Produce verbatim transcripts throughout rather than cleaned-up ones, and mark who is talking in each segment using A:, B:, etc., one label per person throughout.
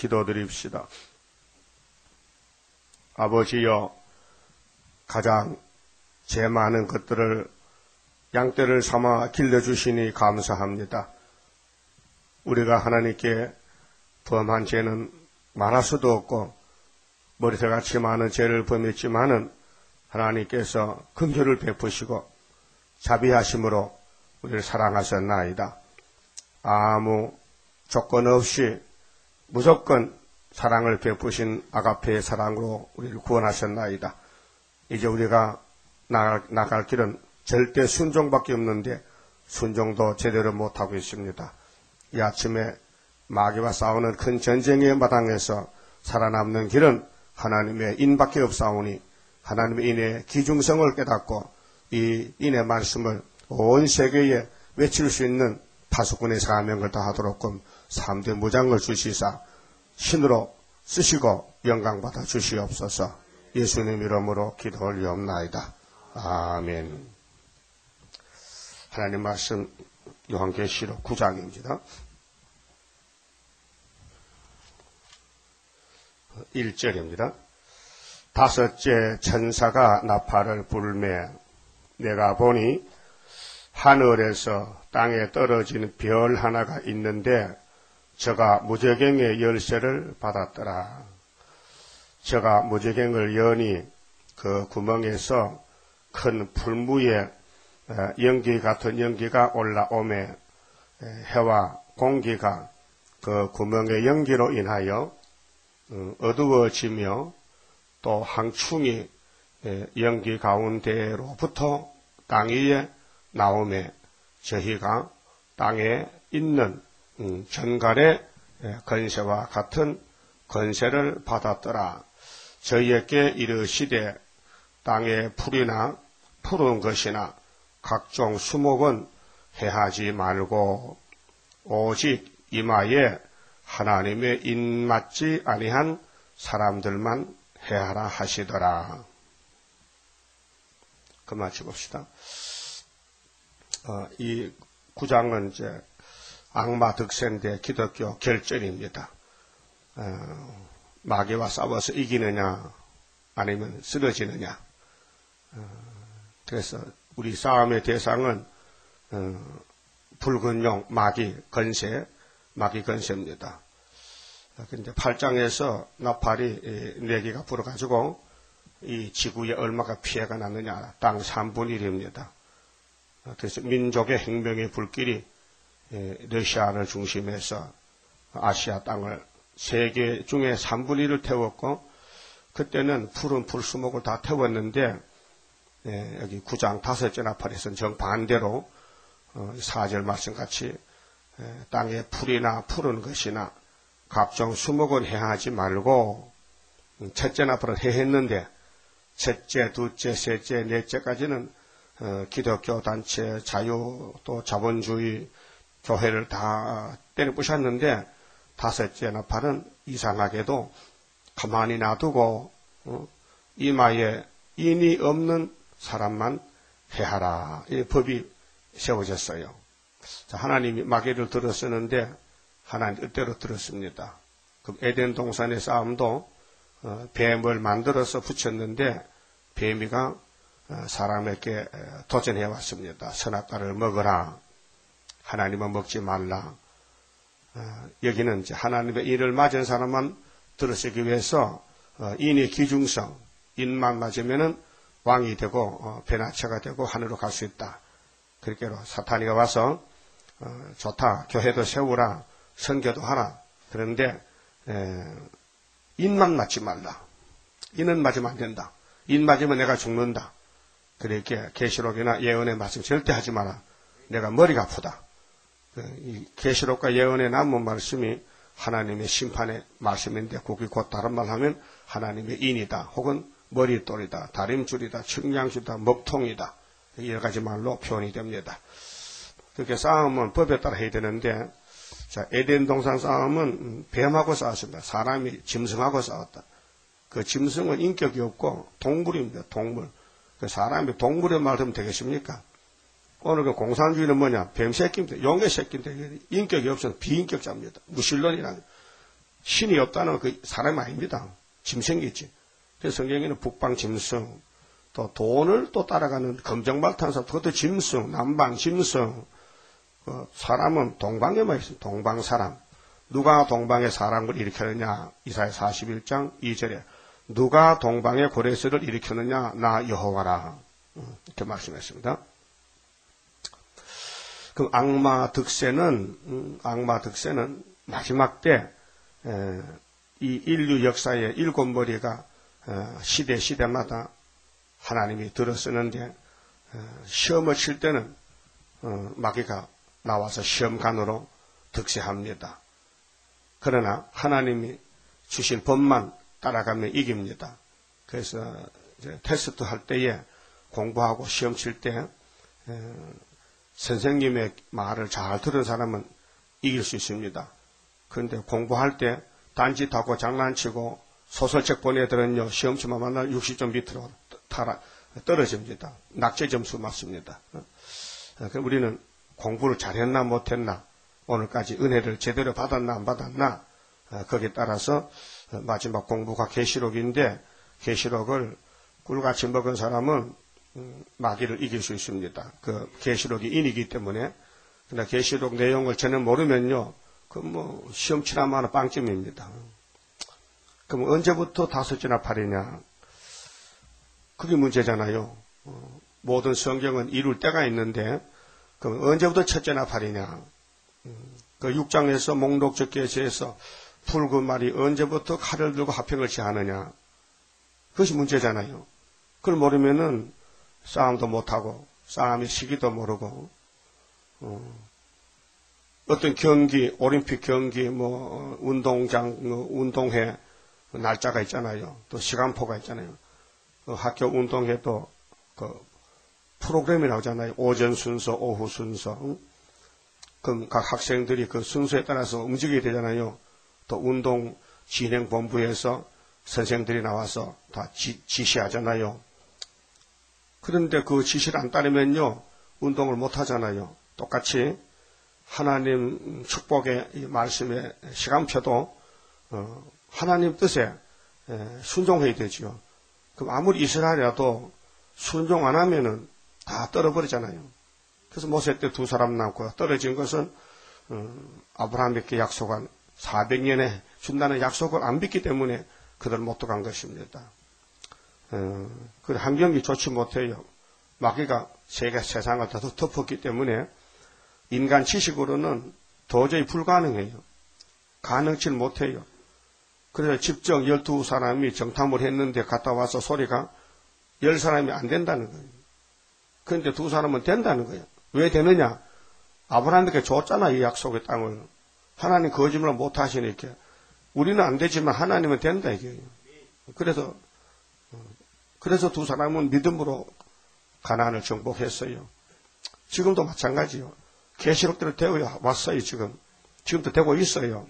A: 기도드립시다. 아버지여, 가장 제 많은 것들을 양떼를 삼아 길러주시니 감사합니다. 우리가 하나님께 범한 죄는 말할 수도 없고 머리털같이 많은 죄를 범했지만은 하나님께서 긍휼을 베푸시고 자비하심으로 우리를 사랑하셨나이다. 아무 조건 없이 무조건 사랑을 베푸신 아가페의 사랑으로 우리를 구원하셨나이다. 이제 우리가 나갈, 나갈 길은 절대 순종밖에 없는데 순종도 제대로 못하고 있습니다. 이 아침에 마귀와 싸우는 큰 전쟁의 마당에서 살아남는 길은 하나님의 인밖에 없사오니 하나님의 인의 기중성을 깨닫고 이 인의 말씀을 온 세계에 외칠 수 있는 파수꾼의 사명을 다하도록끔 삼대 무장을 주시사 신으로 쓰시고 영광받아 주시옵소서. 예수님 이름으로 기도 올리옵나이다. 아멘. 하나님 말씀 요한계시록 구 장입니다. 일 절입니다. 다섯째 천사가 나팔을 불매 내가 보니 하늘에서 땅에 떨어진 별 하나가 있는데 저가 무저갱의 열쇠를 받았더라. 저가 무저갱을 여니 그 구멍에서 큰 풀무에 연기 같은 연기가 올라오매 해와 공기가 그 구멍의 연기로 인하여 어두워지며 또 항충이 연기 가운데로부터 땅 위에 나오매 저희가 땅에 있는 전갈의 건세와 같은 건세를 받았더라. 저희에게 이르시되 땅의 풀이나 푸른 것이나 각종 수목은 해하지 말고 오직 이마에 하나님의 인맞지 아니한 사람들만 해하라 하시더라. 그만 짚읍시다. 어, 이 구장은 이제 악마 득세인데 기독교 결전입니다. 어, 마귀와 싸워서 이기느냐 아니면 쓰러지느냐. 어, 그래서 우리 싸움의 대상은 어, 붉은 용, 마귀, 건세, 마귀 건세입니다. 근데 팔 장에서 나팔이 네 개가 불어가지고 이 지구에 얼마가 피해가 났느냐. 땅 삼분의 일입니다. 그래서 민족의 행명의 불길이 러시아를 중심해서 아시아 땅을 세계 중에 삼분의 일을 태웠고 그때는 푸른 풀수목을 다 태웠는데 여기 구 장 다섯째 나팔에서는 정반대로 사 절 말씀같이 땅에 풀이나 푸른 것이나 각종 수목은 해하지 말고 첫째 나팔은 해했는데 첫째, 둘째, 셋째, 넷째까지는 어, 기독교 단체, 자유, 또 자본주의, 교회를 다 때려 부셨는데 다섯째 나팔은 이상하게도 가만히 놔두고 어, 이마에 인이 없는 사람만 해하라. 이 법이 세워졌어요. 자, 하나님이 마귀를 들었었는데 하나님 뜻대로 들었습니다. 그 에덴 동산의 싸움도 어, 뱀을 만들어서 붙였는데 뱀이가 어, 사람에게 도전해 왔습니다. 선악과를 먹어라. 하나님은 먹지 말라. 어, 여기는 이제 하나님의 인을 맞은 사람만 들어서기 위해서 어, 인의 기중성, 인만 맞으면은 왕이 되고 어, 배나처가 되고 하늘로 갈 수 있다. 그렇게로 사탄이가 와서 어, 좋다. 교회도 세우라. 선교도 하라. 그런데 에, 인만 맞지 말라. 인은 맞으면 안 된다. 인 맞으면 내가 죽는다. 그렇게 계시록이나 예언의 말씀 절대 하지 마라. 내가 머리가 아프다. 이 계시록과 예언의 남은 말씀이 하나님의 심판의 말씀인데 그게 곧 다른 말 하면 하나님의 인이다. 혹은 머리돌이다. 다림줄이다. 측량줄이다. 먹통이다. 여러 가지 말로 표현이 됩니다. 그렇게 싸움은 법에 따라 해야 되는데 자, 에덴 동산 싸움은 뱀하고 싸웠습니다. 사람이 짐승하고 싸웠다. 그 짐승은 인격이 없고 동물입니다. 동물. 그 사람이 동물의 말 하면 되겠습니까? 오늘 그 공산주의는 뭐냐? 뱀 새끼입니다. 용의 새끼인데 인격이 없어서 비인격자입니다. 무신론이라는. 신이 없다는 그 사람이 아닙니다. 짐승이지. 그래서 성경에는 북방 짐승, 또 돈을 또 따라가는 검정발탄사, 그것도 짐승, 남방 짐승, 그 사람은 동방에만 있습니다. 동방 사람. 누가 동방에 사람을 일으켰느냐? 이사야 사십일 장 이 절에 누가 동방에 고레스를 일으켰느냐? 나 여호와라. 이렇게 말씀했습니다. 그 악마 득세는 음, 악마 득세는 마지막 때 이 인류 역사의 일곱 머리가 어, 시대 시대마다 하나님이 들어쓰는데 어, 시험을 칠 때는 어, 마귀가 나와서 시험관으로 득세합니다. 그러나 하나님이 주신 법만 따라가면 이깁니다. 그래서 이제 테스트 할 때에 공부하고 시험 칠 때 선생님의 말을 잘 들은 사람은 이길 수 있습니다. 그런데 공부할 때 딴짓하고 장난치고 소설책 보내들은요, 시험치만 만날 육십 점 밑으로 타라, 떨어집니다. 낙제 점수 맞습니다. 그럼 우리는 공부를 잘했나 못했나, 오늘까지 은혜를 제대로 받았나 안 받았나, 거기에 따라서 마지막 공부가 계시록인데, 계시록을 꿀같이 먹은 사람은 마귀를 이길 수 있습니다. 그 계시록이 인이기 때문에. 그러나 계시록 내용을 전혀 모르면요, 그 뭐 시험 치라마는 빵점입니다. 그럼 언제부터 다섯째나 팔이냐? 그게 문제잖아요. 어, 모든 성경은 이룰 때가 있는데, 그럼 언제부터 첫째나 팔이냐? 음, 그 육 장에서 목록적계시에서 붉은 말이 언제부터 칼을 들고 화평을 취하느냐? 그것이 문제잖아요. 그걸 모르면은 싸움도 못하고, 싸움의 시기도 모르고, 어, 어떤 경기, 올림픽 경기, 뭐, 운동장, 뭐 운동회, 날짜가 있잖아요. 또 시간표가 있잖아요. 그 학교 운동회도 그 프로그램이 나오잖아요. 오전 순서, 오후 순서. 응? 그럼 각 학생들이 그 순서에 따라서 움직이게 되잖아요. 또 운동 진행 본부에서 선생들이 나와서 다 지, 지시하잖아요. 그런데 그 지시를 안 따르면요, 운동을 못 하잖아요. 똑같이 하나님 축복의 말씀의 시간표도 어, 하나님 뜻에 순종해야 되죠. 그럼 아무리 이스라엘이라도 순종 안 하면은 다 떨어버리잖아요. 그래서 모세 때 두 사람 남고 떨어진 것은 어, 아브라함에게 약속한 사백 년에 준다는 약속을 안 믿기 때문에 그들 못 들어간 것입니다. 어, 그 환경이 좋지 못해요. 마귀가 세계 세상을 다 덮었기 때문에 인간 지식으로는 도저히 불가능해요. 가능치를 못해요. 그래서 직접 열두 사람이 정탐을 했는데 갔다 와서 소리가 열 사람이 안 된다는 거예요. 그런데 두 사람은 된다는 거예요. 왜 되느냐? 아브라함에게 줬잖아, 이 약속의 땅을. 하나님 거짓말을 못 하시니까. 우리는 안 되지만 하나님은 된다, 이게요. 그래서, 그래서 두 사람은 믿음으로 가나안을 정복했어요. 지금도 마찬가지요. 계시록대로 되어 왔어요, 지금. 지금도 되고 있어요.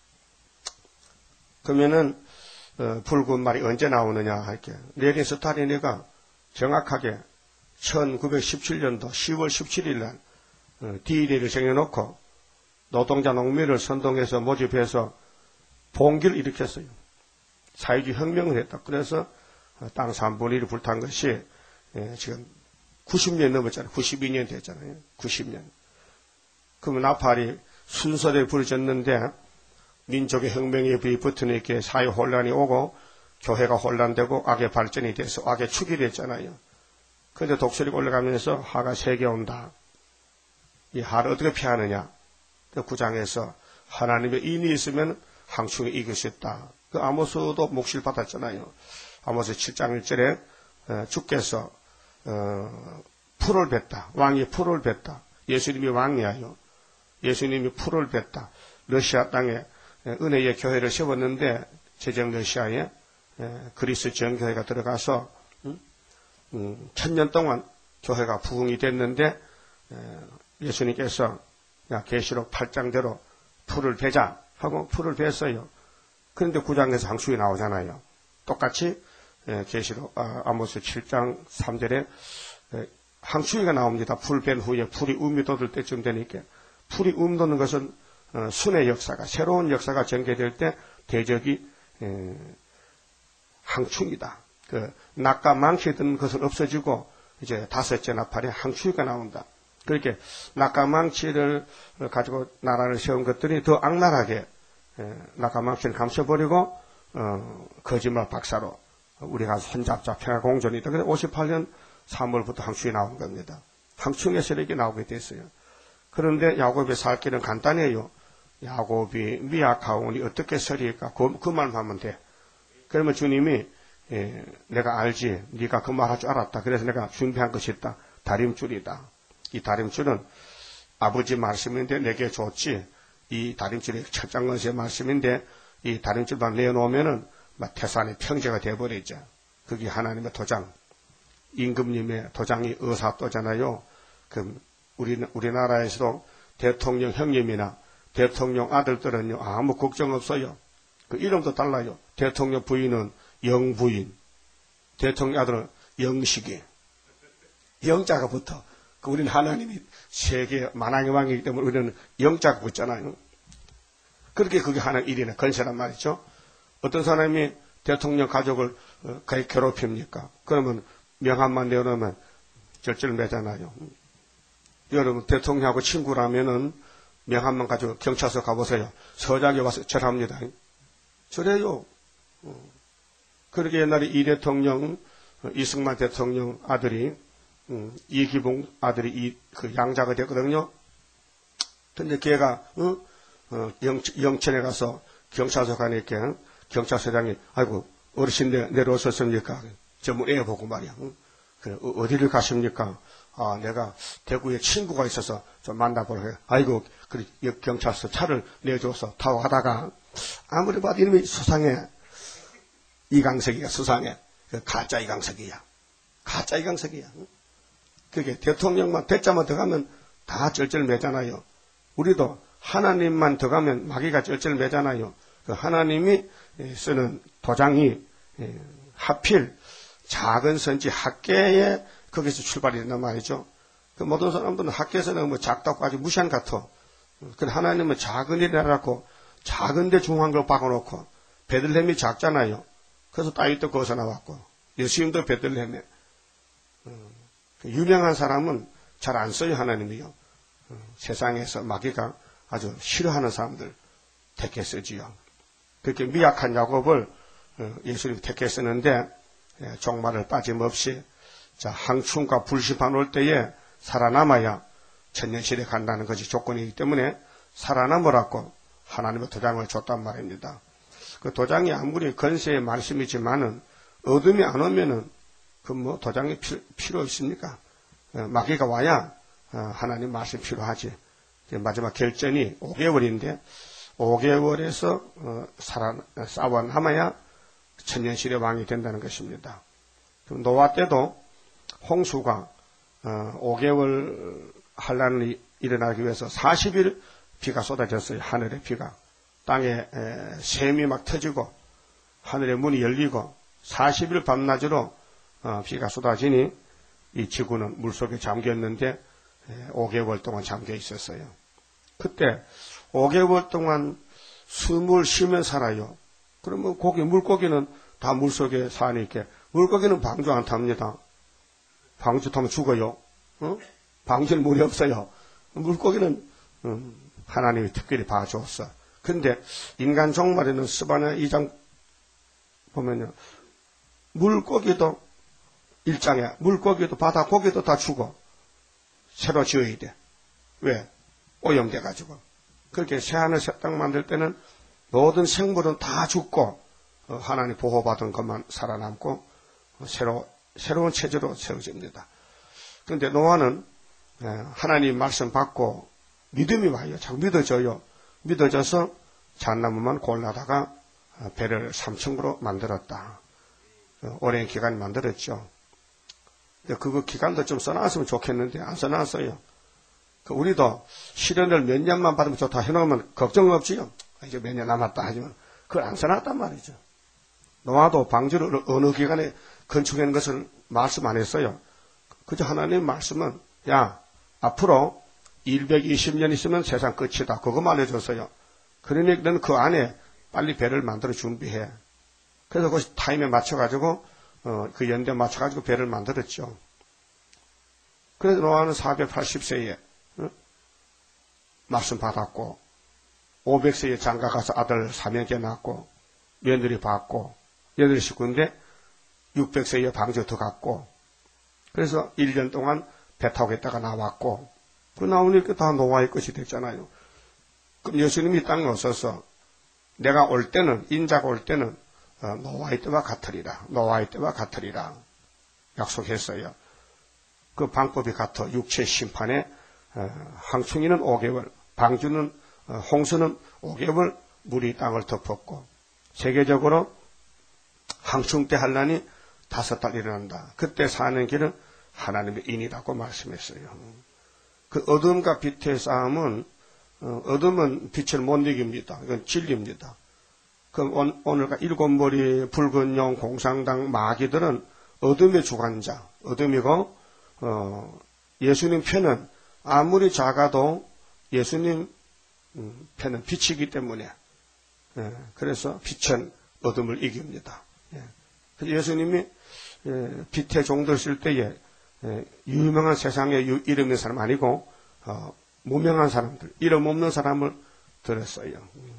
A: 그러면은, 어, 붉은 말이 언제 나오느냐 할게. 레린 스타리니가 정확하게 천구백십칠 년도 시월 십칠일 날, 어, 디데이를 정해놓고 노동자 농민을 선동해서 모집해서 봉기를 일으켰어요. 사회주의 혁명을 했다. 그래서 땅 삼분의 일이 불탄 것이, 예, 지금 구십 년 넘었잖아요. 구십이 년 됐잖아요. 구십 년. 그러면 나팔이 순서대로 부르졌는데 민족의 혁명에 붙으니까 사회 혼란이 오고 교회가 혼란되고 악의 발전이 돼서 악의 축이 됐잖아요. 그런데 독수리가 올라가면서 하가 세 개 온다. 이 하를 어떻게 피하느냐? 그 구장에서 하나님의 인이 있으면 항충이 이길 수 있다. 그 아모스도 몫을 받았잖아요. 아모스 칠 장 일 절에 주께서 어, 풀을 뱉다. 왕이 풀을 뱉다. 예수님이 왕이야요. 예수님이 풀을 뱉다. 러시아 땅에 은혜의 교회를 세웠는데 제정 러시아에 그리스 정교회가 들어가서 천년 동안 교회가 부흥이 됐는데 예수님께서 계시록 팔 장대로 풀을 베자 하고 풀을 뱄어요. 그런데 구 장에서 항축이 나오잖아요. 똑같이 계시록 아모스 칠 장 삼 절에 항축이가 나옵니다. 풀 벤 후에 풀이 음이 돋을 때쯤 되니까 풀이 음 돋는 것은 순의 역사가, 새로운 역사가 전개될 때 대적이 에, 항충이다. 그 낙과 망치던 것은 없어지고 이제 다섯째 나팔에 항충이가 나온다. 그렇게 낙과 망치를 가지고 나라를 세운 것들이 더 악랄하게 에, 낙과 망치를 감춰버리고 어, 거짓말 박사로 우리가 손잡자 평화공존이다. 그래서 오십팔 년 삼월부터 항충이 나온 겁니다. 항충의 세력이 나오게 됐어요. 그런데 야곱의 살 길은 간단해요. 야곱이 미약하오니 어떻게 서리일까? 그, 그 말만 하면 돼. 그러면 주님이 예, 내가 알지. 네가 그 말 할 줄 알았다. 그래서 내가 준비한 것이 있다. 다림줄이다. 이 다림줄은 아버지 말씀인데 내게 줬지. 이 다림줄이 첫장건세의 말씀인데 이 다림줄만 내놓으면은 막 태산의 평제가 되어버리죠. 그게 하나님의 도장. 임금님의 도장이 의사도잖아요. 그 우리 우리나라에서도 대통령 형님이나 대통령 아들들은요 아무 걱정 없어요. 그 이름도 달라요. 대통령 부인은 영부인, 대통령 아들은 영식이, 영자가 붙어. 그 우리는 하나님이 세계 만왕의 왕이기 때문에 우리는 영자가 붙잖아요. 그렇게 그게 하나님 일이나 건세란 말이죠. 어떤 사람이 대통령 가족을 거의 괴롭힙니까? 그러면 명함만 내놓으면 절절매잖아요. 여러분 대통령하고 친구라면은 명함만 가지고 경찰서 가보세요. 서장에 와서 절합니다. 저래요. 그렇게 옛날에 이 대통령, 이승만 대통령 아들이, 음, 이기봉 아들이 이, 그 양자가 됐거든요. 근데 걔가, 어? 어, 영, 영천에 가서 경찰서 가니까 경찰서장이, 아이고, 어르신데 내려오셨습니까? 전부 애 보고 말이야. 응? 그래, 어, 어디를 가십니까? 아, 내가 대구에 친구가 있어서 좀 만나보려 해. 아이고, 그 경찰서 차를 내줘서 타고 가다가 아무리 봐도 이름이 수상해. 이강석이가 수상해. 그 가짜 이강석이야. 가짜 이강석이야. 그게 대통령만 대자만 들어가면 다 쩔쩔매잖아요. 우리도 하나님만 들어가면 마귀가 쩔쩔매잖아요. 그 하나님이 쓰는 도장이 하필 작은 선지 학계에 거기서 출발이 된단 말이죠. 그 모든 사람들은 학계에서는 뭐 작다고 아주 무시한 것 같아. 그 하나님은 작은 일이라고 작은데 중요한 걸 박아놓고 베들레헴이 작잖아요. 그래서 다윗도 거기서 나왔고 예수님도 베들레헴에 음, 유명한 사람은 잘 안 써요. 하나님이요. 음, 세상에서 마귀가 아주 싫어하는 사람들 택해 쓰지요. 그렇게 미약한 야곱을 어, 예수님이 택해 쓰는데 예, 종말을 빠짐없이 자, 항충과 불심판 올 때에 살아남아야 천년실에 간다는 것이 조건이기 때문에 살아남으라고 하나님의 도장을 줬단 말입니다. 그 도장이 아무리 건세의 말씀이지만은 어둠이 안 오면은 그 뭐 도장이 필, 필요 있습니까? 어, 마귀가 와야 어, 하나님 말씀 필요하지. 마지막 결전이 오 개월인데 오 개월에서 어, 살아 싸워남아야 천년실의 왕이 된다는 것입니다. 노아 때도 홍수가 어, 오 개월 환란이 일어나기 위해서 사십 일 비가 쏟아졌어요. 하늘에 비가. 땅에 에, 샘이 막 터지고 하늘의 문이 열리고 사십 일 밤낮으로 어, 비가 쏟아지니 이 지구는 물속에 잠겼는데 에, 오 개월 동안 잠겨 있었어요. 그때 오 개월 동안 숨을 쉬면 살아요. 그러면 고기, 물고기는 다 물속에 사니까 물고기는 방주 안 탑니다. 방주 타면 죽어요. 어? 방주는 물이 없어요. 물고기는 음, 하나님이 특별히 봐줬어. 근데 인간 종말에는 스바냐 이 장 보면요. 물고기도 일 장에 물고기도 바다 고기도 다 죽어. 새로 지어야 돼. 왜? 오염돼가지고. 그렇게 새하늘 새 땅 만들 때는 모든 생물은 다 죽고 어, 하나님 보호받은 것만 살아남고 어, 새로, 새로운 체제로 세워집니다. 그런데 노아는 에, 하나님 말씀 받고 믿음이 와요. 자꾸 믿어져요. 믿어져서 잣나무만 골라다가 어, 배를 삼층으로 만들었다. 어, 오랜 기간 만들었죠. 그거 기간도 좀 써놨으면 좋겠는데 안 써놨어요. 그 우리도 시련을 몇 년만 받으면 좋다 해놓으면 걱정 없지요. 이제 몇 년 남았다 하지만 그걸 안 써놨단 말이죠. 노아도 방주를 어느 기간에 건축하는 것을 말씀 안 했어요. 그저 하나님 말씀은 야 앞으로 백이십 년 있으면 세상 끝이다. 그것만 해줬어요. 그러니 너는 그 안에 빨리 배를 만들어 준비해. 그래서 그 타임에 맞춰가지고, 어, 그 연대에 맞춰가지고 배를 만들었죠. 그래서 노아는 사백팔십 세에, 어? 말씀 받았고, 오백 세에 장가 가서 아들 사명께 낳고, 며느리 받고, 여덟 식구인데, 육백 세에 방주 들어갔고, 그래서 일 년 동안 배 타고 있다가 나왔고, 그 나오니까 다 노아의 것이 됐잖아요. 그럼 예수님이 땅에 오셔서, 내가 올 때는, 인자가 올 때는, 어, 노아의 때와 같으리라. 노아의 때와 같으리라. 약속했어요. 그 방법이 같아. 육체 심판에, 어, 항충이는 오 개월, 방주는, 어, 홍수는 오 개월 물이 땅을 덮었고, 세계적으로 항충 때 환란이 다섯 달 일어난다. 그때 사는 길은 하나님의 인이라고 말씀했어요. 그 어둠과 빛의 싸움은, 어, 어둠은 빛을 못 이깁니다. 이건 진리입니다. 그럼 오늘과 일곱 머리, 붉은 용, 공상당, 마귀들은 어둠의 주관자, 어둠이고, 어, 예수님 편은 아무리 작아도 예수님 편은 빛이기 때문에, 예, 그래서 빛은 어둠을 이깁니다. 예. 그래서 예수님이 예, 빛의 종들 쓸 때에 예, 유명한 세상에 유, 이름 있는 사람 아니고 어, 무명한 사람들, 이름 없는 사람을 들었어요.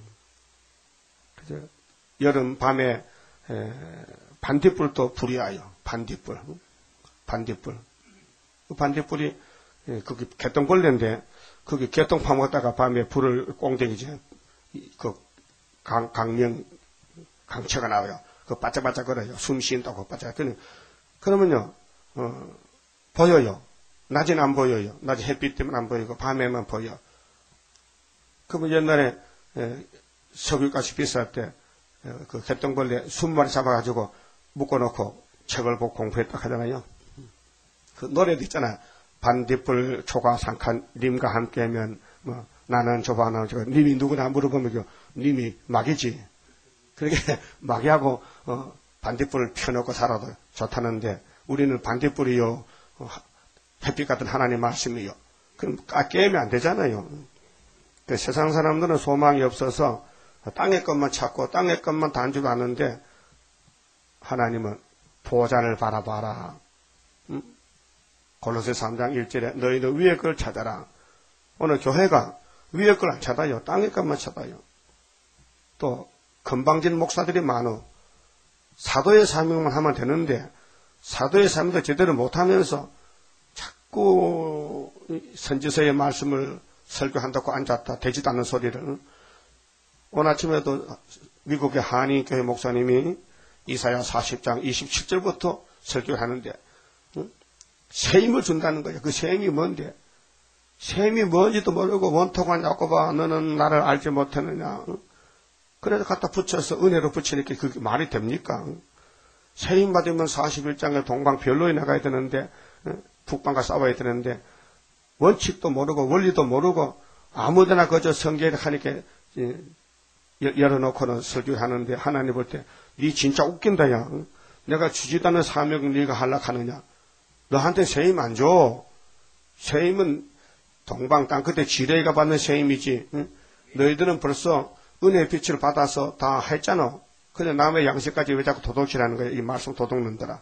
A: 그래서 여름 밤에 에, 반딧불도 불이 와요. 반딧불, 반딧불. 그 반딧불이 예, 그게 개똥벌레인데 그게 개똥 파먹다가 밤에 불을 꽁댕이지 그 강, 강명 강체가 나와요. 그 바짝바짝거려요. 숨 쉰다고 바짝. 그러면요, 어, 보여요. 낮에는 안 보여요. 낮에 햇빛 때문에 안 보이고 밤에만 보여. 그러면 옛날에 에, 석유값이 비쌀 때 그 개똥벌레 이십 마리 잡아가지고 묶어놓고 책을 보고 공부했다 하잖아요. 그 노래도 있잖아요. 반딧불 초가 상칸 님과 함께하면 뭐 나는 저바나 저거 님이 누구나 물어보면 님이 마귀지. 그렇게 마귀하고 어, 반딧불을 펴놓고 살아도 좋다는데 우리는 반딧불이요 어, 햇빛 같은 하나님 말씀이요. 그럼 깨면 안 되잖아요. 그 세상 사람들은 소망이 없어서 땅의 것만 찾고 땅의 것만 단주도 않는데 하나님은 보좌를 바라봐라. 음? 골로새 삼 장 일 절에 너희도 위의 걸 찾아라. 오늘 교회가 위의 걸 안 찾아요. 땅의 것만 찾아요. 또 건방진 목사들이 많어. 사도의 사명만 하면 되는데 사도의 사명도 제대로 못하면서 자꾸 선지서의 말씀을 설교한다고 앉았다 되지도 않는 소리를. 오늘 아침에도 미국의 한인교회 목사님이 이사야 사십 장 이십칠 절부터 설교를 하는데 응? 세임을 준다는 거예요. 그 세임이 뭔데? 세임이 뭔지도 모르고 원통한 야곱아 너는 나를 알지 못하느냐. 응? 그래서 갖다 붙여서 은혜로 붙이니까 그게 말이 됩니까? 응? 세임 받으면 사십일 장에 동방 별로에 나가야 되는데 응? 북방과 싸워야 되는데 원칙도 모르고 원리도 모르고 아무데나 그저 성경에 하니까 열어놓고는 설교를 하는데 하나님 볼 때 니 진짜 웃긴다 야. 내가 주지도 않는 사명을 네가 하려고 하느냐. 너한테 세임 안 줘. 세임은 동방 땅끝에 지뢰가 받는 세임이지. 응? 너희들은 벌써 은혜의 빛을 받아서 다 했잖아. 근데 남의 양식까지 왜 자꾸 도둑질하는 거야. 이 말씀 도둑놈들아.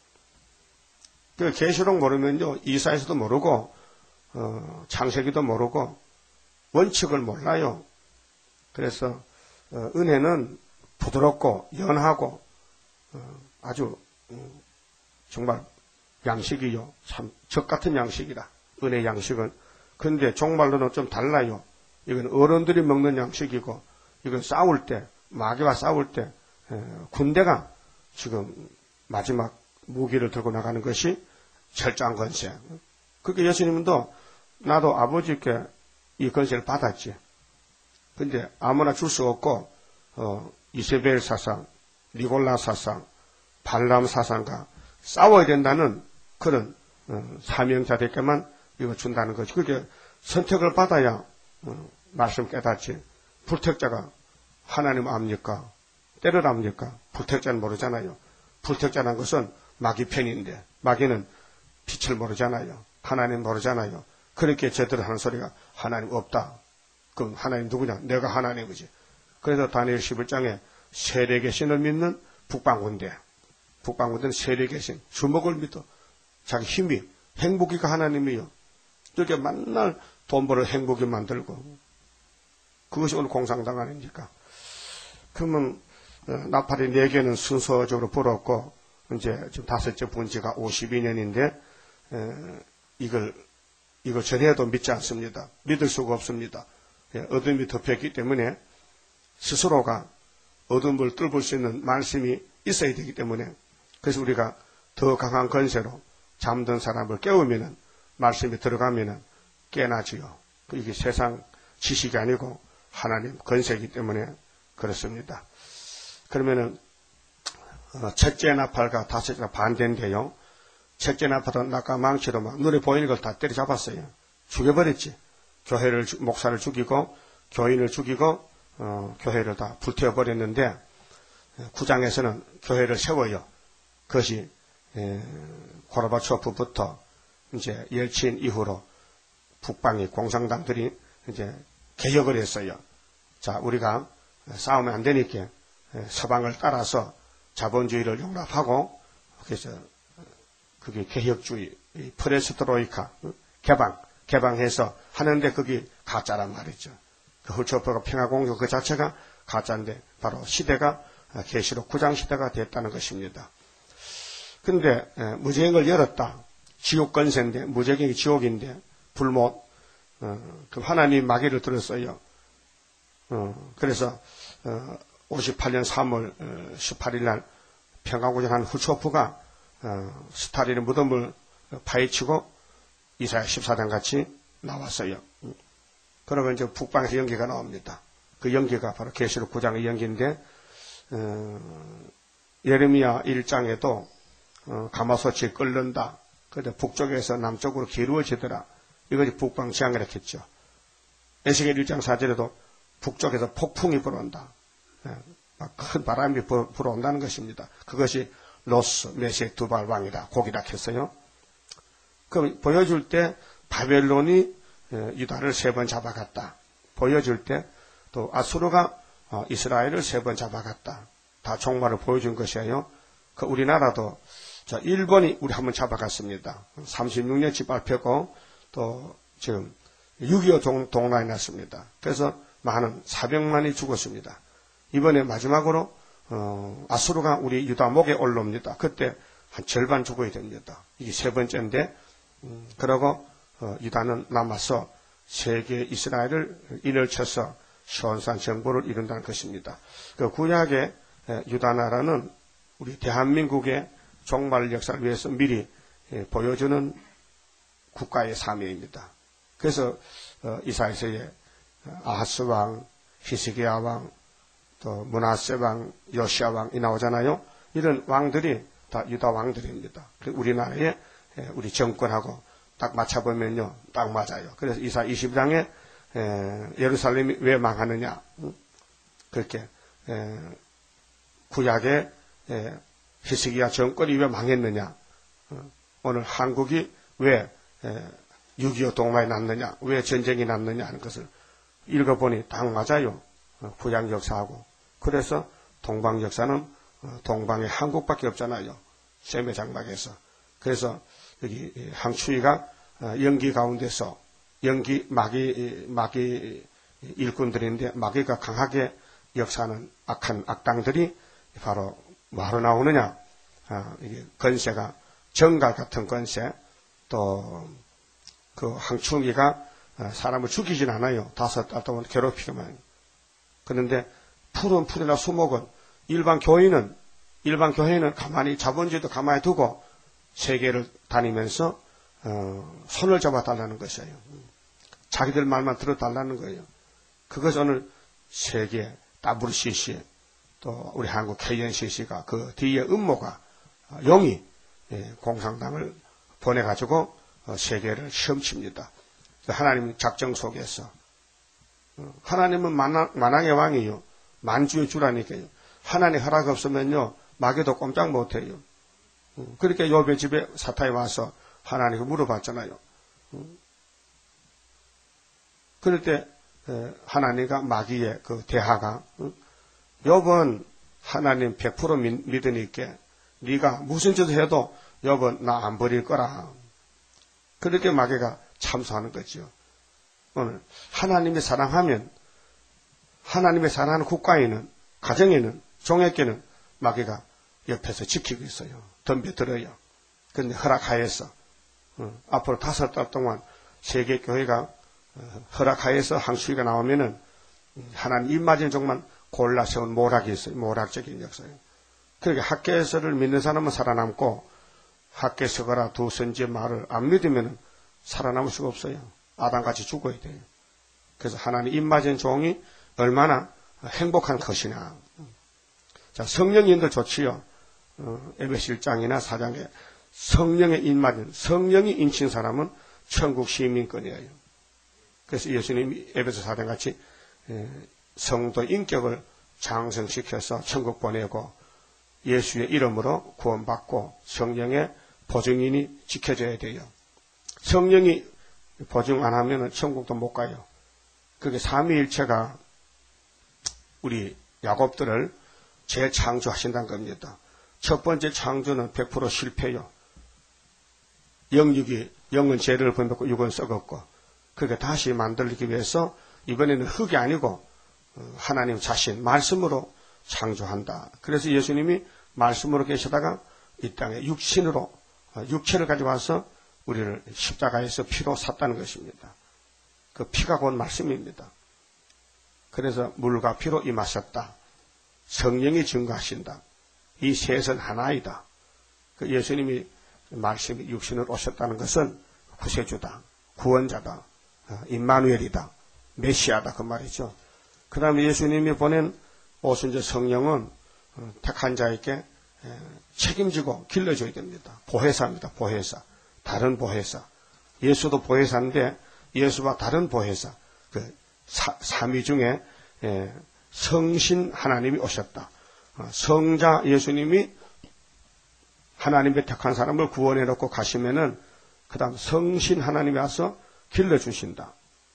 A: 그 계시록 모르면요. 이사에서도 모르고 어, 창세기도 모르고 원칙을 몰라요. 그래서 어, 은혜는 부드럽고 연하고 어, 아주 음, 정말 양식이요. 참 적 같은 양식이다. 은혜 양식은. 그런데 종말로는 좀 달라요. 이건 어른들이 먹는 양식이고 이건 싸울 때 마귀와 싸울 때 에, 군대가 지금 마지막 무기를 들고 나가는 것이 철저한 권세. 그렇게 예수님도 나도 아버지께 이 권세를 받았지. 근데 아무나 줄 수 없고 어, 이세벨 사상, 니골라 사상, 발람 사상과 싸워야 된다는 그런 어, 사명자들께만 이거 준다는 거지. 그게 선택을 받아야 어, 말씀 깨닫지. 불택자가 하나님 압니까? 때를 압니까? 불택자는 모르잖아요. 불택자라는 것은 마귀 편인데 마귀는 빛을 모르잖아요. 하나님 모르잖아요. 그렇게 제대로 하는 소리가 하나님 없다. 그럼 하나님 누구냐? 내가 하나님이지. 그래서 다니엘 십일 장에 세력의 신을 믿는 북방군대, 북방군대는 세력의 신, 주먹을 믿어. 자기 힘이, 행복이가 하나님이요. 이렇게 맨날 돈 벌어 행복이 만들고. 그것이 오늘 공산당 아닙니까? 그러면 나팔이 네 개는 순서적으로 불었고, 이제 지금 다섯째 분지가 오십이 년인데, 에, 이걸, 이걸 전해도 믿지 않습니다. 믿을 수가 없습니다. 예, 어둠이 덮였기 때문에 스스로가 어둠을 뚫을 수 있는 말씀이 있어야 되기 때문에, 그래서 우리가 더 강한 권세로 잠든 사람을 깨우면은, 말씀이 들어가면은 깨나지요. 이게 세상 지식이 아니고 하나님 권세이기 때문에 그렇습니다. 그러면은, 어, 첫째 나팔과 다섯째가 반대인데요. 첫째 나팔은 낙과 망치로 막 눈에 보이는 걸 다 때려잡았어요. 죽여버렸지. 교회를, 목사를 죽이고, 교인을 죽이고, 어, 교회를 다 불태워버렸는데, 구 장에서는 교회를 세워요. 그것이, 에, 고르바초프부터 이제 열친 이후로 북방의 공산당들이 이제 개혁을 했어요. 자, 우리가 싸우면 안 되니까 서방을 따라서 자본주의를 용납하고, 그래서 그게 개혁주의, 프레스트로이카, 개방, 개방해서 하는데 그게 가짜란 말이죠. 그 훌초프가 평화공주 그 자체가 가짜인데 바로 시대가 계시록 구 장 시대가 됐다는 것입니다. 근데 무제행을 열었다. 지옥 권세인데, 무제행이 지옥인데, 불못, 어, 그 하나님 마귀를 들었어요. 어, 그래서, 어, 오십팔 년 삼월 십팔 일 날 평화구정한 후초프가, 어, 스타린의 무덤을 파헤치고 이사야 십사 장 같이 나왔어요. 그러면 이제 북방에서 연기가 나옵니다. 그 연기가 바로 계시록 구 장의 연기인데, 어, 예레미야 일 장에도, 어, 가마솥이 끓는다. 그런데 북쪽에서 남쪽으로 기루어지더라. 이것이 북방 지향이라 했죠. 에스겔 일 장 사 절에도 북쪽에서 폭풍이 불어온다. 예, 막 큰 바람이 불, 불어온다는 것입니다. 그것이 로스, 메섹, 두발 왕이다. 고기라 했어요. 그럼 보여줄 때 바벨론이 유다를 세 번 잡아갔다. 보여줄 때 또 아수르가 이스라엘을 세 번 잡아갔다. 다 종말을 보여준 것이에요. 그 우리나라도 자, 일본이 우리 한번 잡아갔습니다. 삼십육 년치 발표고, 또, 지금, 육이오 동, 동란이 났습니다. 그래서 많은 사백만이 죽었습니다. 이번에 마지막으로, 어, 아수르가 우리 유다 목에 올라옵니다. 그때 한 절반 죽어야 됩니다. 이게 세 번째인데, 음, 그러고, 어, 유다는 남아서 세계 이스라엘을 인을 쳐서 시온산 정부를 이룬다는 것입니다. 그 구약의 유다 나라는 우리 대한민국의 종말 역사를 위해서 미리 보여주는 국가의 사명입니다. 그래서 이사야서에 아하스 왕, 히스기야 왕, 또 므낫세 왕, 요시야 왕이 나오잖아요. 이런 왕들이 다 유다 왕들입니다. 우리나라에 우리 정권하고 딱 맞춰보면요, 딱 맞아요. 그래서 이사야 이십 장에 예루살렘이 왜 망하느냐, 그렇게 구약의 히스기야 정권이 왜 망했느냐? 오늘 한국이 왜 육이오 동란이 났느냐? 왜 전쟁이 났느냐? 하는 것을 읽어보니 딱 맞아요. 구약 역사하고. 그래서 동방 역사는 동방에 한국밖에 없잖아요. 셈의 장막에서. 그래서 여기 항추이가 연기 가운데서 연기 마귀 마귀 일꾼들인데 마귀가 강하게 역사하는 악한 악당들이 바로 뭐하러 나오느냐? 아, 이게 권세가 정갈 같은 권세, 또 그 항충이가 사람을 죽이진 않아요. 다섯 달 동안 괴롭히기만. 그런데 푸른 풀이나 수목은 일반 교인은 일반 교회는 가만히 자본주의도 가만히 두고 세계를 다니면서 어, 손을 잡아달라는 것이에요. 자기들 말만 들어달라는 거예요. 그것이 오늘 세계 더블유씨씨 또 우리 한국 케이엔씨씨가 그 뒤에 음모가 용이 공산당을 보내가지고 세계를 시험칩니다. 하나님 작정 속에서 하나님은 만왕, 만왕의 왕이요 만주의 주라니까요. 하나님 허락 없으면요 마귀도 꼼짝 못해요. 그렇게 욥의 집에 사탄이 와서 하나님께 물어봤잖아요. 그럴 때 하나님과 마귀의 그 대화가, 욥은 하나님 백 퍼센트 믿으니까 네가 무슨 짓을 해도 욥은 나 안 버릴 거라. 그렇게 마귀가 참소하는 거죠. 오늘 하나님이 사랑하면, 하나님의 사랑하는 국가에는, 가정에는, 종에게는 마귀가 옆에서 지키고 있어요. 덤벼들어요. 그런데 허락하여서 어, 앞으로 다섯 달 동안 세계 교회가 어, 허락하여서 항수위가 나오면은 하나님 입맞은 종만 골라 세운 모락이 있어요. 모락적인 역사예요. 그러니까 학개서를 믿는 사람은 살아남고 학개서거라 두 선지의 말을 안 믿으면 살아남을 수가 없어요. 아담같이 죽어야 돼요. 그래서 하나님 입맞은 종이 얼마나 행복한 것이냐. 자, 성령 인도 좋지요. 어, 에베소 일 장이나 사 장에 성령의 인맞은, 성령이 인친 사람은 천국 시민권이에요. 그래서 예수님이 에베소 사 장 같이 에, 성도 인격을 장성시켜서 천국 보내고 예수의 이름으로 구원받고 성령의 보증인이 지켜져야 돼요. 성령이 보증 안 하면 천국도 못 가요. 그게 삼위일체가 우리 야곱들을 재창조하신다는 겁니다. 첫 번째 창조는 백 퍼센트 실패요. 영육이, 영은 죄를 범했고 육은 썩었고, 그게 다시 만들기 위해서 이번에는 흙이 아니고 하나님 자신, 말씀으로 창조한다. 그래서 예수님이 말씀으로 계시다가 이 땅에 육신으로, 육체를 가지고 와서 우리를 십자가에서 피로 샀다는 것입니다. 그 피가 곧 말씀입니다. 그래서 물과 피로 임하셨다. 성령이 증거하신다. 이 셋은 하나이다. 그 예수님이 말씀이 육신으로 오셨다는 것은 구세주다, 구원자다, 임마누엘이다, 메시아다 그 말이죠. 그 다음에 예수님이 보낸 오순절 성령은 택한 자에게 책임지고 길러줘야 됩니다. 보혜사입니다. 보혜사. 다른 보혜사. 예수도 보혜사인데 예수와 다른 보혜사. 그 사, 삼위 중에 성신 하나님이 오셨다. 성자 예수님이 하나님의 택한 사람을 구원해 놓고 가시면은 그 다음 성신 하나님이 와서 길러주신다.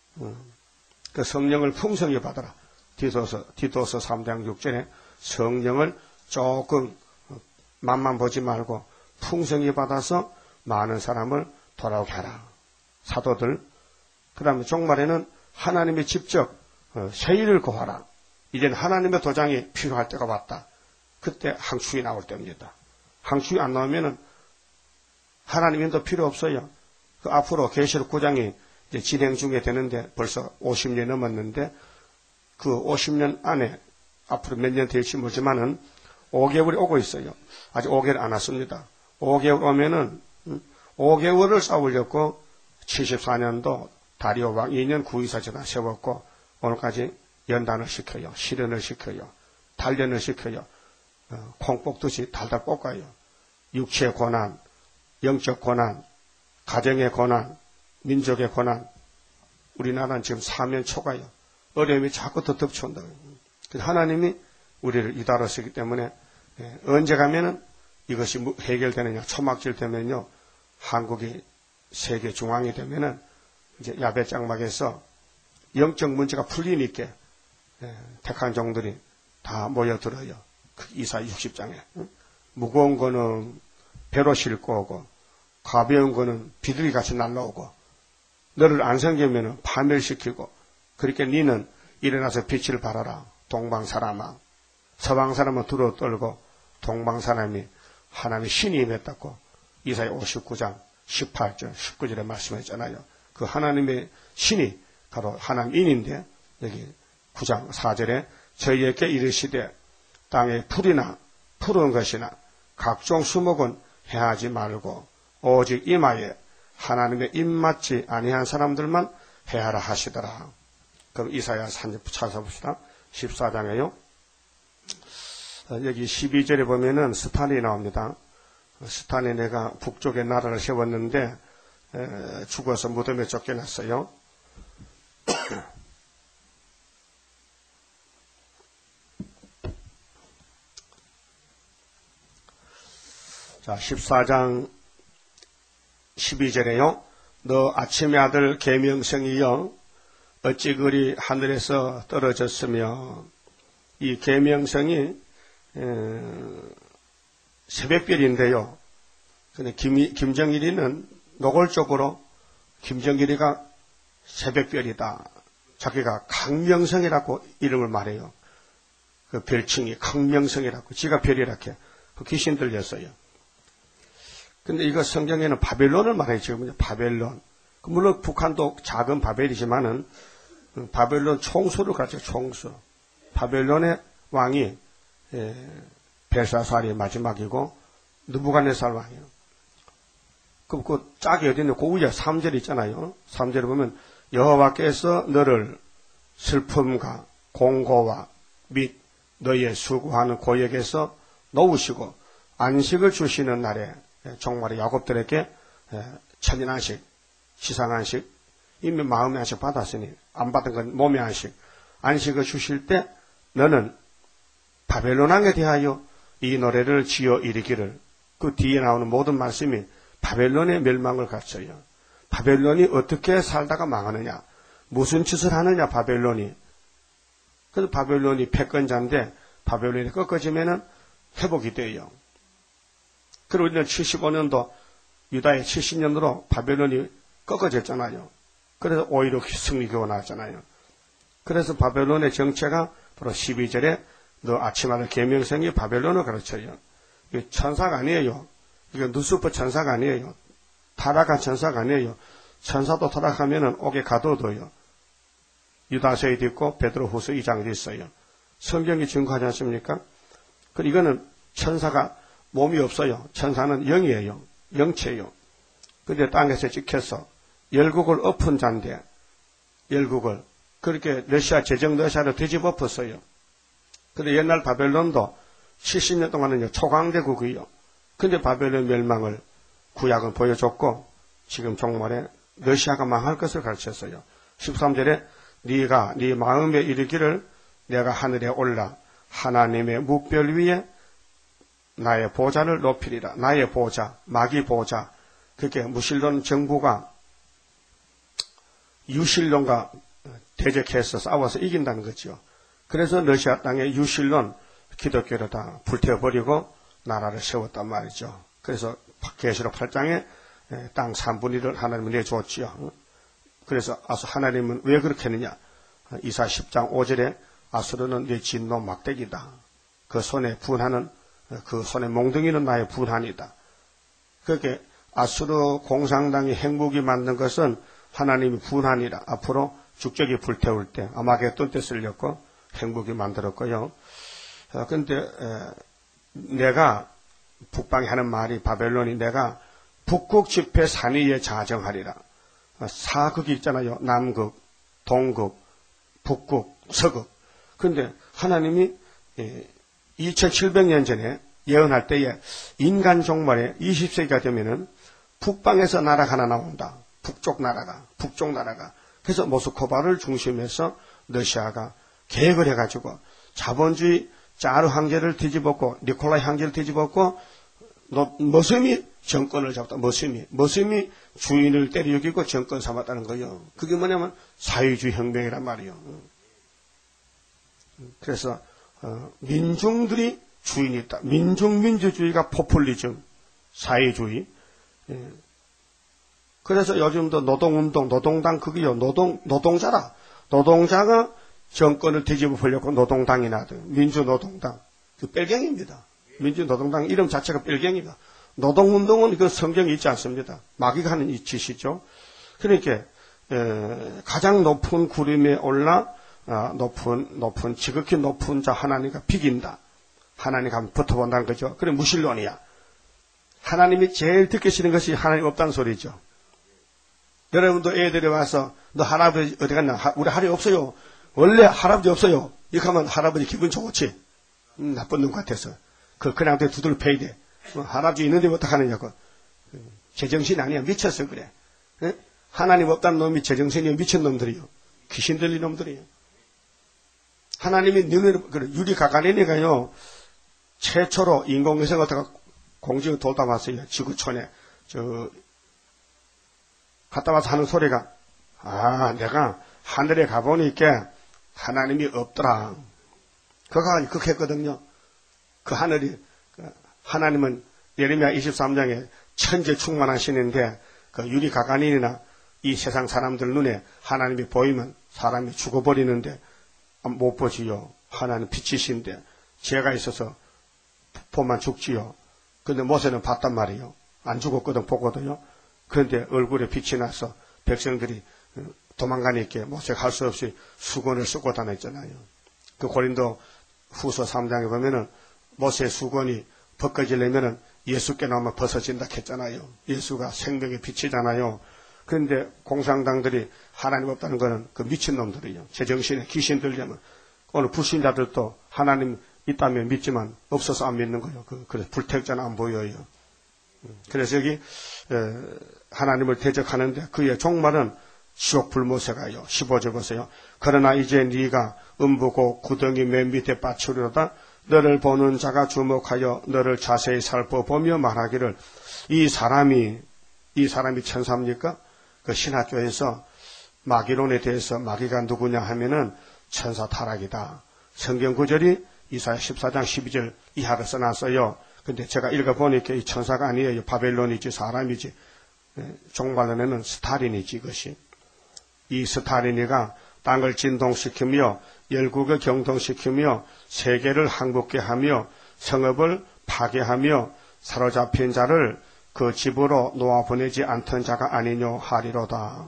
A: 그 성령을 풍성히 받아라. 디도서, 디도서 삼 장 육 절에 성령을 조금 맛만 보지 말고 풍성히 받아서 많은 사람을 돌아오게 하라. 사도들. 그 다음에 종말에는 하나님이 직접 세일을 거하라. 이제는 하나님의 도장이 필요할 때가 왔다. 그때 항축이 나올 때입니다. 항축이 안 나오면은 하나님의 도 필요 없어요. 그 앞으로 계시록 구 장이 이제 진행 중에 되는데 벌써 오십 년이 넘었는데 그 오십 년 안에 앞으로 몇 년 될지 모르지만은 오 개월이 오고 있어요. 아직 오 개월 안 왔습니다. 오 개월 오면은 오 개월을 싸우려고 칠십사 년도 다리오 왕 이 년 구이사 전화 세웠고 오늘까지 연단을 시켜요. 실현을 시켜요. 단련을 시켜요. 어, 콩 볶듯이 달달 볶아요. 육체의 고난, 영적 고난, 가정의 고난, 민족의 고난. 우리나라는 지금 사면 초가요. 어려움이 자꾸 더 덮쳐온다. 그래서 하나님이 우리를 이달하시기 때문에 예, 언제 가면은 이것이 해결되느냐. 초막질 되면요. 한국이 세계 중앙이 되면은 이제 야배장막에서 영적 문제가 풀리니까 예, 택한 종들이 다 모여들어요. 그 이사 육십 장에. 응? 무거운 거는 배로 싣고 오고 가벼운 거는 비둘기 같이 날라오고 너를 안 섬기면 파멸시키고 그렇게 니는 일어나서 빛을 발하라. 동방사람아. 서방사람은 두루 떨고 동방사람이 하나님의 신이 임했다고 이사야 오십구 장 십팔 절 십구 절에 말씀했잖아요. 그 하나님의 신이 바로 하나님인인데 여기 구 장 사 절에 저희에게 이르시되 땅에 풀이나 푸른 것이나 각종 수목은 해하지 말고 오직 이마에 하나님의 입맞지 아니한 사람들만 해하라 하시더라. 그럼 이사야 찾아봅시다. 십사 장에요. 여기 십이 절에 보면은 스탄이 나옵니다. 스탄이 내가 북쪽에 나라를 세웠는데 에, 죽어서 무덤에 쫓겨났어요. 자, 십사 장 십이 절에요. 너 아침의 아들 계명성이여 어찌 그리 하늘에서 떨어졌으며 이 계명성이 새벽별인데요. 근데 김, 김정일이는 노골적으로 김정일이가 새벽별이다. 자기가 강명성이라고 이름을 말해요. 그 별칭이 강명성이라고, 지가 별이라고 그 귀신 들렸어요. 근데 이거 성경에는 바벨론을 말해요. 지금 바벨론. 물론 북한도 작은 바벨이지만은 바벨론 총수를 가르쳐요. 총수. 바벨론의 왕이 벨사살이 마지막이고 느부갓네살 왕이에요. 그럼 그 짝이 어디 있냐? 그 위에 삼 절 있잖아요. 삼 절에 보면 여호와께서 너를 슬픔과 공고와 및 너의 수고하는 고역에서 놓으시고 안식을 주시는 날에 정말 야곱들에게 천인 안식, 지상 안식, 이미 마음의 안식 받았으니 안 받은 건 몸의 안식, 안식을 주실 때 너는 바벨론 왕에 대하여 이 노래를 지어 이르기를. 그 뒤에 나오는 모든 말씀이 바벨론의 멸망을 갖춰요. 바벨론이 어떻게 살다가 망하느냐, 무슨 짓을 하느냐 바벨론이. 그래서 바벨론이 패권자인데 바벨론이 꺾어지면은 회복이 돼요. 그리고 우리는 칠십오 년도 유다의 칠십 년으로 바벨론이 꺾어졌잖아요. 그래서 오히려 승리교가 나왔잖아요. 그래서 바벨론의 정체가 바로 십이 절에 너 아침마다 계명성이 바벨론을 가르쳐요. 이게 천사가 아니에요. 이게 누수퍼 천사가 아니에요. 타락한 천사가 아니에요. 천사도 타락하면은 옥에 가둬둬요. 유다서에도 있고 베드로후서 이 장에도 있어요. 성경이 증거하지 않습니까? 그리고 이거는 천사가 몸이 없어요. 천사는 영이에요. 영체예요. 근데 땅에서 찍혀서 열국을 엎은 자인데 열국을 그렇게 러시아 제정 러시아를 뒤집어 엎었어요. 근데 옛날 바벨론도 칠십 년 동안은 초강대국이에요. 근데 바벨론 멸망을 구약은 보여줬고 지금 종말에 러시아가 망할 것을 가르쳤어요. 십삼 절에 네가 네 마음에 이르기를 내가 하늘에 올라 하나님의 묵별 위에 나의 보좌를 높이리라. 나의 보좌, 마귀 보좌. 그렇게 무신론 정부가 유신론과 대적해서 싸워서 이긴다는 거죠. 그래서 러시아 땅에 유신론 기독교를 다 불태워버리고 나라를 세웠단 말이죠. 그래서 계시록 팔 장에 땅 삼분의 일을 하나님은 내주었지요. 그래서 아수 하나님은 왜 그렇게 했느냐. 이사 십 장 오 절에 아수르는 네 진노 막대기다. 그 손에 분하는 그 손에 몽둥이는 나의 분한이다. 그렇게 아수르 공산당이 핵무기 만든 것은 하나님이 분한이라. 앞으로 죽적이 불태울 때 아마겟돈 때 쓰려고 핵무기 만들었고요. 그런데 내가 북방에 하는 말이 바벨론이 내가 북극 집회 산위에 자정하리라. 사극이 있잖아요. 남극, 동극, 북극, 서극. 그런데 하나님이 이천칠백 년 전에 예언할 때에 인간 종말에 이십 세기가 되면은 북방에서 나라가 하나 나온다. 북쪽 나라가, 북쪽 나라가. 그래서 모스크바를 중심해서 러시아가 계획을 해가지고 자본주의 짜르 황제를 뒤집었고 니콜라이 황제를 뒤집었고 머슴이 정권을 잡다. 머슴이 머슴이 주인을 때려 죽이고 정권 삼았다는 거예요. 그게 뭐냐면 사회주의 혁명이란 말이에요. 그래서 어, 민중들이 주인이 있다. 민중민주주의가 포퓰리즘, 사회주의. 예. 그래서 요즘도 노동운동, 노동당 그게요. 노동 노동자라. 노동자가 정권을 뒤집어 보려고 노동당이 나든 민주노동당. 그 뺄갱입니다. 민주노동당 이름 자체가 뺄갱이다. 노동운동은 그 성경에 있지 않습니다. 마귀가 하는 이 짓이죠. 그러니까 에, 가장 높은 구름에 올라 아, 높은 높은 지극히 높은 자 하나님과 비긴다. 하나님 가면 붙어본다는 거죠. 그래 무신론이야. 하나님이 제일 듣기 싫은 것이 하나님 없다는 소리죠. 여러분도 애들이 와서 너 할아버지 어디 갔나? 하, 우리 할아버지 없어요. 원래 할아버지 없어요. 이렇게 하면 할아버지 기분 좋지. 음, 나쁜 놈 같아서. 그, 그냥 내 두들 패야 돼. 어, 할아버지 있는데 어떡하느냐고. 제정신 아니야. 미쳤어, 그래. 에? 하나님 없다는 놈이 제정신이요. 미친놈들이요. 귀신 들린 놈들이요. 하나님이 너는, 그래, 유리 가가리니가요. 최초로 인공위성을 갖다가 공중에 돌다 왔어요. 지구촌에. 저, 갔다 와서 하는 소리가, 아, 내가 하늘에 가보니까 하나님이 없더라. 그가 그렇게 했거든요. 그 하늘이, 하나님은 예레미야 이십삼 장에 천재 충만하시는데 그 유리 가가닌이나 이 세상 사람들 눈에 하나님이 보이면 사람이 죽어버리는데 못 보지요. 하나님 빛이신데 죄가 있어서 보면 죽지요. 근데 모세는 봤단 말이에요. 안 죽었거든, 보거든요. 그런데 얼굴에 빛이 나서 백성들이 도망가니까 모세가 할 수 없이 수건을 쓰고 다녔잖아요. 그 고린도 후서 삼 장에 보면은 모세의 수건이 벗겨지려면은 예수께 나오면 벗어진다 했잖아요. 예수가 생명의 빛이잖아요. 그런데 공산당들이 하나님 없다는 거는 그 미친놈들이요. 제정신에 귀신 들려면 오늘 불신자들도 하나님 있다면 믿지만 없어서 안 믿는 거예요. 그, 그래서 불택자는 안 보여요. 그래서 여기 에, 하나님을 대적하는데 그의 종말은 지옥 불못에 가요. 십오 절 보세요. 그러나 이제 네가 음부고 구덩이 맨 밑에 빠치리로다. 너를 보는 자가 주목하여 너를 자세히 살펴보며 말하기를 이 사람이 이 사람이 천사입니까? 그 신학교에서 마귀론에 대해서 마귀가 누구냐 하면은 천사 타락이다. 성경 구절이 이사야 십사 장 십이 절 이하를 써놨어요. 근데 제가 읽어보니까 이 천사가 아니에요. 바벨론이지 사람이지. 종말론에는 스타린이지 이것이. 이 스타린이가 땅을 진동시키며 열국을 경동시키며 세계를 항복케 하며 성읍을 파괴하며 사로잡힌 자를 그 집으로 놓아보내지 않던 자가 아니뇨 하리로다.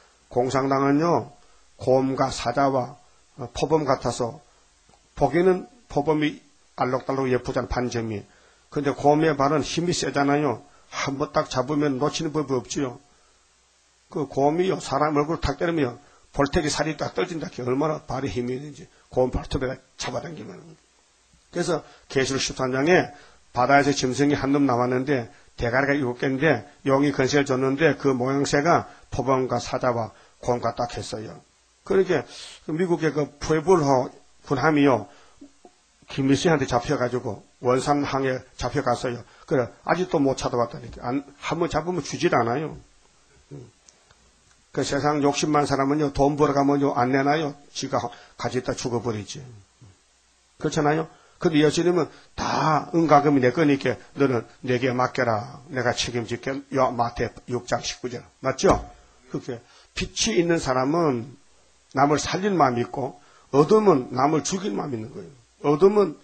A: 공산당은요 곰과 사자와 포범 같아서 보기는 포범이 알록달록 예쁘잖아 반점이. 근데 곰의 발은 힘이 세잖아요. 한번 딱 잡으면 놓치는 법이 없지요. 그 곰이요 사람 얼굴 탁 때리면 볼테기 살이 딱 떨어진다. 얼마나 발에 힘이 있는지 곰 발톱에다 잡아당기면. 그래서 계시록 십삼 장에 바다에서 짐승이 한 놈 나왔는데 대가리가 일곱 개인데 용이 건세를 줬는데 그 모양새가 포범과 사자와 곰과 딱 했어요. 그러니까 미국의 그 푸에블호 군함이요 김일성한테 잡혀가지고 원산항에 잡혀갔어요. 그래 아직도 못 찾아왔다니까. 한번 잡으면 주질 않아요. 그 세상 욕심만 사람은요 돈 벌어가면요 안 내놔요. 지가 가지다 죽어버리지. 그렇잖아요. 근데 여신님은 다 은가금이 내 거니까 너는 내게 맡겨라. 내가 책임질게. 요 마태 육 장 십구 절 맞죠? 그렇게 빛이 있는 사람은 남을 살릴 마음이 있고 어둠은 남을 죽일 마음이 있는 거예요. 어둠은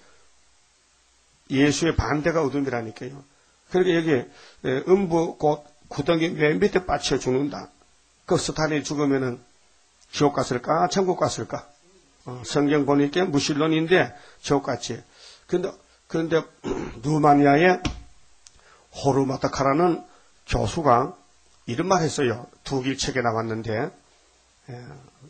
A: 예수의 반대가 어둠이라니까요. 그러니까 여기 음부 곧 구덩이 맨 밑에 빠쳐 죽는다. 그 스탄이 죽으면은 지옥 갔을까? 천국 갔을까? 어, 성경 보니까 무신론인데 지옥 갔지. 근데, 그런데 루마니아의 호르마타카라는 교수가 이런 말 했어요. 두길 책에 나왔는데, 예,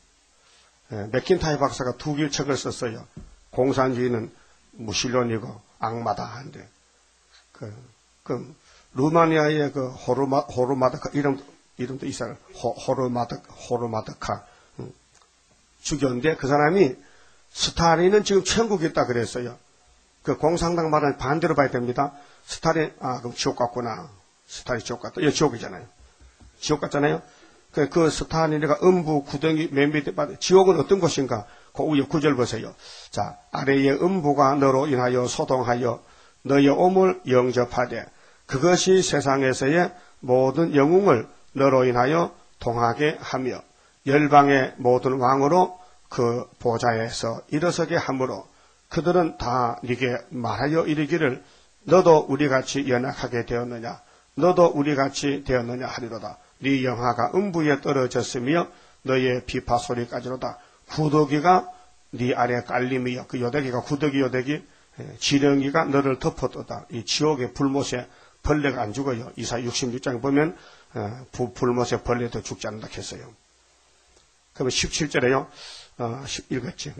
A: 예, 맥킨타이 박사가 두길 책을 썼어요. 공산주의는 무신론이고 악마다 한데, 그, 그, 루마니아의 그 호르마, 호르마타카, 이름, 이름도 있어요. 호, 호르마타, 호르마타카. 음, 죽였는데 그 사람이 스타린은 지금 천국에 있다 그랬어요. 그 공산당 말은 반대로 봐야 됩니다. 스타린, 아, 그럼 지옥 갔구나. 스타린 지옥 갔다. 이거 지옥이잖아요. 지옥 갔잖아요. 그, 그 스타린이가 음부 구덩이 맨 밑에 빠져. 지옥은 어떤 곳인가? 그 위에 구절 보세요. 자, 아래의 음부가 너로 인하여 소동하여 너의 오물 영접하되 그것이 세상에서의 모든 영웅을 너로 인하여 동하게 하며 열방의 모든 왕으로 그 보좌에서 일어서게 하므로 그들은 다 네게 말하여 이르기를 너도 우리같이 연약하게 되었느냐 너도 우리같이 되었느냐 하리로다. 네 영화가 음부에 떨어졌으며 너의 비파 소리까지로다. 구더기가 네 아래 깔림이여. 그 요대기가 구더기 요대기 지렁이가 너를 덮어도다. 이 지옥의 불못에 벌레가 안 죽어요. 이사야 육십육 장에 보면 부, 불못에 벌레도 죽지 않는다 했어요. 그러면 십칠 절에요. 어, 읽었지.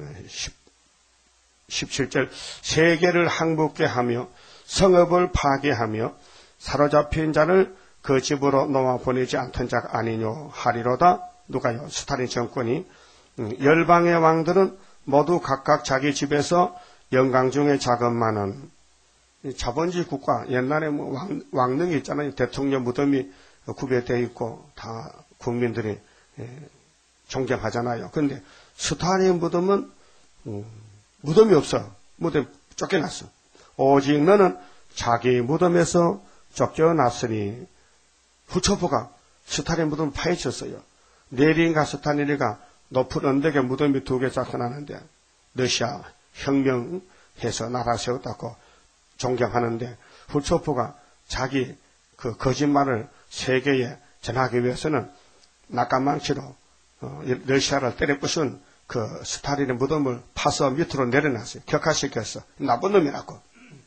A: 십칠 절 세계를 항복케 하며 성읍을 파괴하며 사로잡힌 자를 그 집으로 놓아 보내지 않던 자가 아니뇨 하리로다. 누가요? 스탈린 정권이 열방의 왕들은 모두 각각 자기 집에서 영광 중에 자금만은 자본주의 국가 옛날에 뭐 왕, 왕릉이 있잖아요. 대통령 무덤이 구비되어 있고 다 국민들이 존경하잖아요. 그런데 스탈린 무덤은 음, 무덤이 없어. 무덤 쫓겨났어. 오직 너는 자기 무덤에서 쫓겨났으니 후초포가 스탈린 무덤을 파헤쳤어요. 레닌과 스탈린이가 높은 언덕에 무덤이 두 개 작성하는데 러시아 혁명해서 나라 세웠다고 존경하는데 후초포가 자기 그 거짓말을 세계에 전하기 위해서는 낙관망치로 어, 러시아를 때려 부순 그 스탈린의 무덤을 파서 밑으로 내려놨어요. 격화시켰어. 나쁜 놈이라고.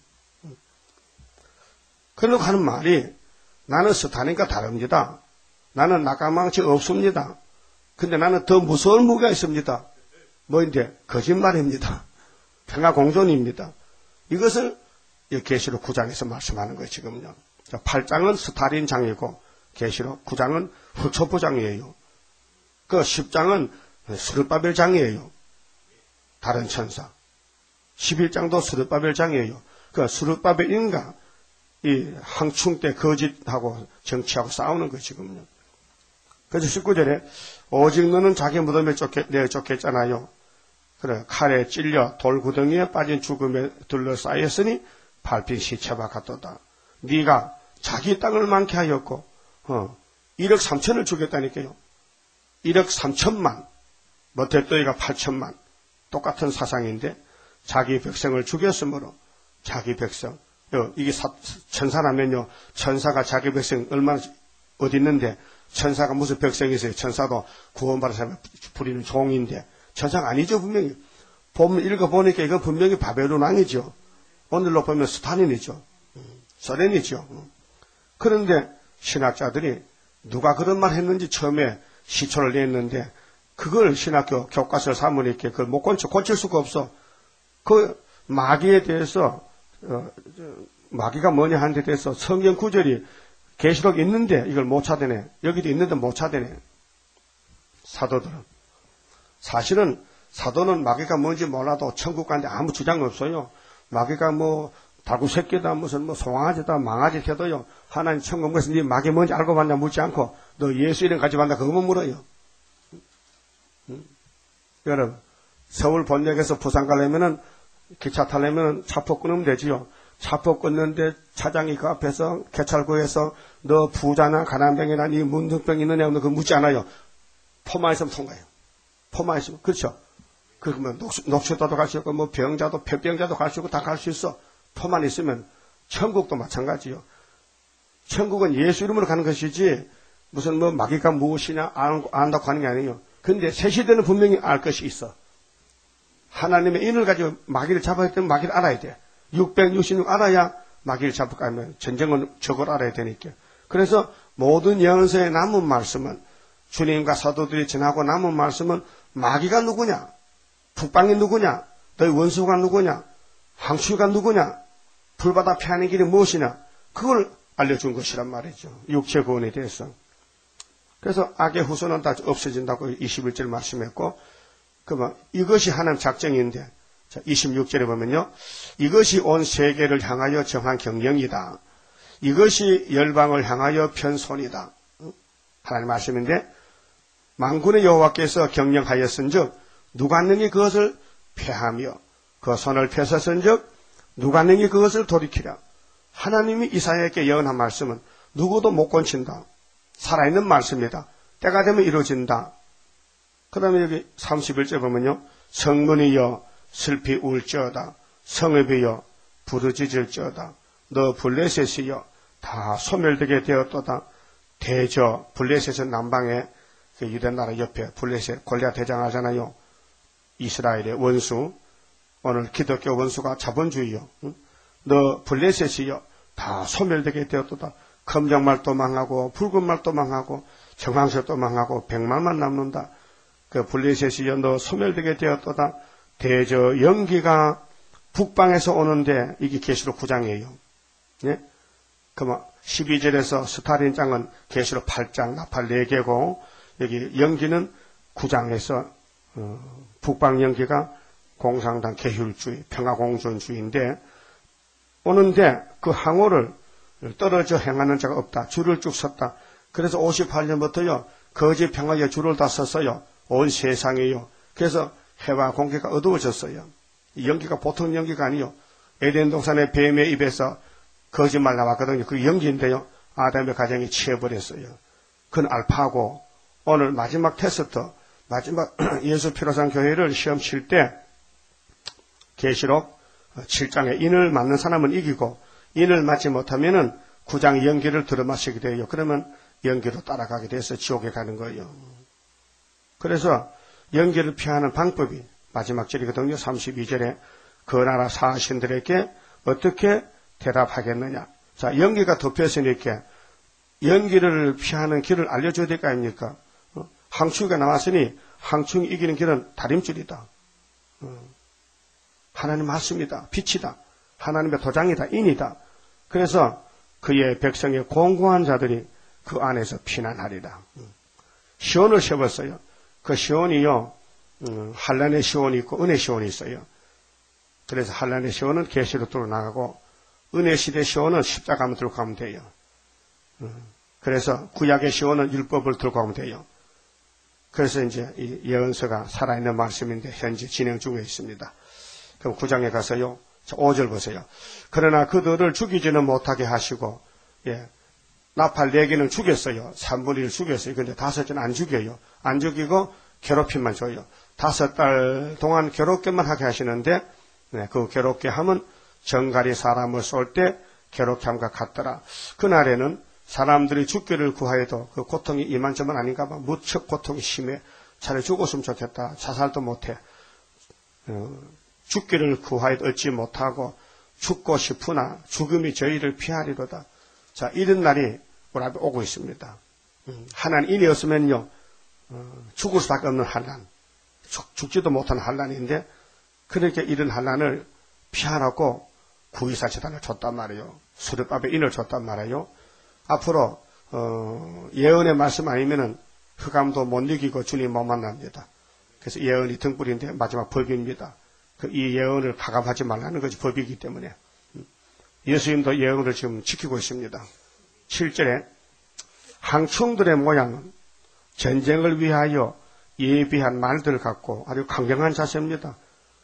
A: 그러고 하는 말이 나는 스탈린과 다릅니다. 나는 낙관망치 없습니다. 근데 나는 더 무서운 무기가 있습니다. 뭐인데? 거짓말입니다. 평화공존입니다. 이것을 계시록 구 장에서 말씀하는 거예요, 지금요. 팔 장은 스탈린 장이고, 계시록 구 장은 후초포 장이에요. 그 십 장은 스룹바벨 장이에요. 다른 천사. 십일 장도 스룹바벨 장이에요. 그 스룹바벨인가, 이 항충 때 거짓하고 정치하고 싸우는 거예요, 지금요. 그래서 십구 절에 오직 너는 자기 무덤에 쫓겨, 내어 쫓겼잖아요. 그래, 칼에 찔려 돌구덩이에 빠진 죽음에 둘러싸였으니 밟힌 시체와 같도다. 네가 자기 땅을 많게 하였고 어, 일억 삼천을 죽였다니까요. 일억 삼천만, 모태또이가 팔천만. 똑같은 사상인데 자기 백성을 죽였으므로 자기 백성. 어, 이게 사, 천사라면요. 천사가 자기 백성 얼마나 어디 있는데 천사가 무슨 백성이 있어요. 천사도 구원받은 사람을 부리는 종인데 천사가 아니죠. 분명히. 보면 읽어보니까 이건 분명히 바벨론 왕이죠. 오늘로 보면 스탈린이죠. 소련이죠. 그런데 신학자들이 누가 그런 말 했는지 처음에 시초를 냈는데 그걸 신학교 교과서를 삼으니까 그걸 못 고쳐, 고칠 수가 없어. 그 마귀에 대해서 어, 마귀가 뭐냐 하는 데 대해서 성경 구절이 계시록에 있는데 이걸 못 찾아내. 여기도 있는데 못 찾아내. 사도들은. 사실은 사도는 마귀가 뭔지 몰라도 천국 가는데 아무 주장 없어요. 마귀가 뭐 달구 새끼다 무슨 뭐 송아지다 망아지 해도요. 하나님 천국 가서 네 마귀 뭔지 알고 봤냐 묻지 않고 너 예수 이름 가지고 봤나 그거만 물어요. 응? 여러분 서울 본역에서 부산 가려면은 기차 타려면 차포 끊으면 되지요. 차포 끊는데 차장이 그 앞에서 개찰구에서 너 부자나 가난병이나 네 문둥병 있느냐 없느냐 그거 묻지 않아요. 포만 있으면 통과해요. 포만 있으면 그렇죠. 그러면 녹수도도 갈 수 있고 뭐 병자도 폐병자도 갈 수 있고 다 갈 수 있어. 포만 있으면 천국도 마찬가지요. 천국은 예수 이름으로 가는 것이지 무슨 뭐 마귀가 무엇이냐 안다고 하는 게 아니에요. 근데 새 시대는 분명히 알 것이 있어. 하나님의 인을 가지고 마귀를 잡아야 되면 마귀를 알아야 돼. 육백육십육 알아야 마귀를 잡을 거 아니면 전쟁은 저걸 알아야 되니까. 그래서 모든 예언서에 남은 말씀은 주님과 사도들이 전하고 남은 말씀은 마귀가 누구냐? 북방이 누구냐? 너희 원수가 누구냐? 항수가 누구냐? 불바다 피하는 길이 무엇이냐? 그걸 알려준 것이란 말이죠. 육체 구원에 대해서. 그래서 악의 후손은 다 없어진다고 이십일 절 말씀했고 그러면 이것이 하나님 작정인데 자, 이십육 절에 보면요. 이것이 온 세계를 향하여 정한 경영이다. 이것이 열방을 향하여 편손이다. 하나님 말씀인데 만군의 여호와께서 경영하였은즉 누가 능히 그것을 패하며 그 손을 펴섰은즉 누가 능히 그것을 돌이키랴. 하나님이 이사야에게 예언한 말씀은 누구도 못 건친다. 살아있는 말씀이다. 때가 되면 이루어진다. 그 다음에 여기 삼십일 절 보면요. 성문이여 슬피 울지어다. 성읍이여 부르짖을지어다. 너 블레셋이여 다 소멸되게 되었도다. 대저 블레셋은 남방에 그 유대나라 옆에 블레셋 골리앗 대장하잖아요. 이스라엘의 원수. 오늘 기독교 원수가 자본주의요. 응? 너 블레셋이여 다 소멸되게 되었도다. 검정말도 망하고 붉은 말도 망하고 정황색도 망하고 백말만 남는다. 그 블레셋이여 너 소멸되게 되었도다. 대저 연기가 북방에서 오는데 이게 계시록 구 장이에요. 예? 그럼 십이 절에서 스탈린 장은 계시록 팔 장 나팔 네 개고 여기 연기는 구 장에서 어, 북방 연기가 공산당 계율주의 평화공존주의인데 오는데 그 항오를 떨어져 행하는 자가 없다. 줄을 쭉 섰다. 그래서 오십팔 년부터요 거짓 평화에 줄을 다 섰어요. 온 세상에요. 그래서 해와 공기가 어두워졌어요. 이 연기가 보통 연기가 아니요. 에덴 동산의 뱀의 입에서 거짓말 나왔거든요. 그 연기인데요. 아담의 가정이 치여버렸어요. 그건 알파고 오늘 마지막 테스트, 마지막 예수 피로상 교회를 시험 칠 때 계시록 칠 장에 인을 맞는 사람은 이기고 인을 맞지 못하면은 구 장 연기를 들어마시게 돼요. 그러면 연기로 따라가게 돼서 지옥에 가는 거예요. 그래서 연기를 피하는 방법이 마지막 절이거든요. 삼십이 절에 그 나라 사신들에게 어떻게 대답하겠느냐. 자, 연기가 덮였으니까 연기를 피하는 길을 알려줘야 될 거 아닙니까? 어? 항충이가 나왔으니 항충이 이기는 길은 다림줄이다. 어. 하나님 맞습니다. 빛이다. 하나님의 도장이다. 인이다. 그래서 그의 백성의 공고한 자들이 그 안에서 피난하리라. 시온을 세웠어요. 그 시온이요, 음, 한란의 시온이 있고 은혜 시온이 있어요. 그래서 한란의 시온은 계시로 들어 나가고 은혜 시대 시온은 십자가만 들고 가면 돼요. 음, 그래서 구약의 시온은 율법을 들고 가면 돼요. 그래서 이제 이 예언서가 살아있는 말씀인데 현재 진행 중에 있습니다. 그럼 구 장에 가서요. 오 절 보세요. 그러나 그들을 죽이지는 못하게 하시고, 예, 나팔 네 개는 죽였어요. 삼분의 일 죽였어요. 근데 다섯째는 안 죽여요. 안 죽이고 괴롭힘만 줘요. 다섯 달 동안 괴롭게만 하게 하시는데, 네, 그 괴롭게 하면 정갈이 사람을 쏠 때 괴롭게 함과 같더라. 그날에는 사람들이 죽기를 구하여도 그 고통이 이만저만 아닌가 봐. 무척 고통이 심해. 차라리 죽었으면 좋겠다. 자살도 못해. 어, 죽기를 구하여도 얻지 못하고 죽고 싶으나 죽음이 저희를 피하리로다. 자, 이런 날이 우리 앞에 오고 있습니다. 음, 하나님이 없으면요, 어, 죽을 수밖에 없는 환난, 죽, 죽지도 못한 환난인데 그렇게 이런 환난을 피하라고 구이사재단을 줬단 말이에요. 수렵밥에 인을 줬단 말이에요. 앞으로 어, 예언의 말씀 아니면은 흑암도 못 이기고 주님 못 만납니다. 그래서 예언이 등불인데 마지막 법입니다. 그 이 예언을 가감하지 말라는 것이 법이기 때문에 예수님도 예언을 지금 지키고 있습니다. 칠 절에 항충들의 모양은 전쟁을 위하여 예비한 말들 같고 아주 강경한 자세입니다.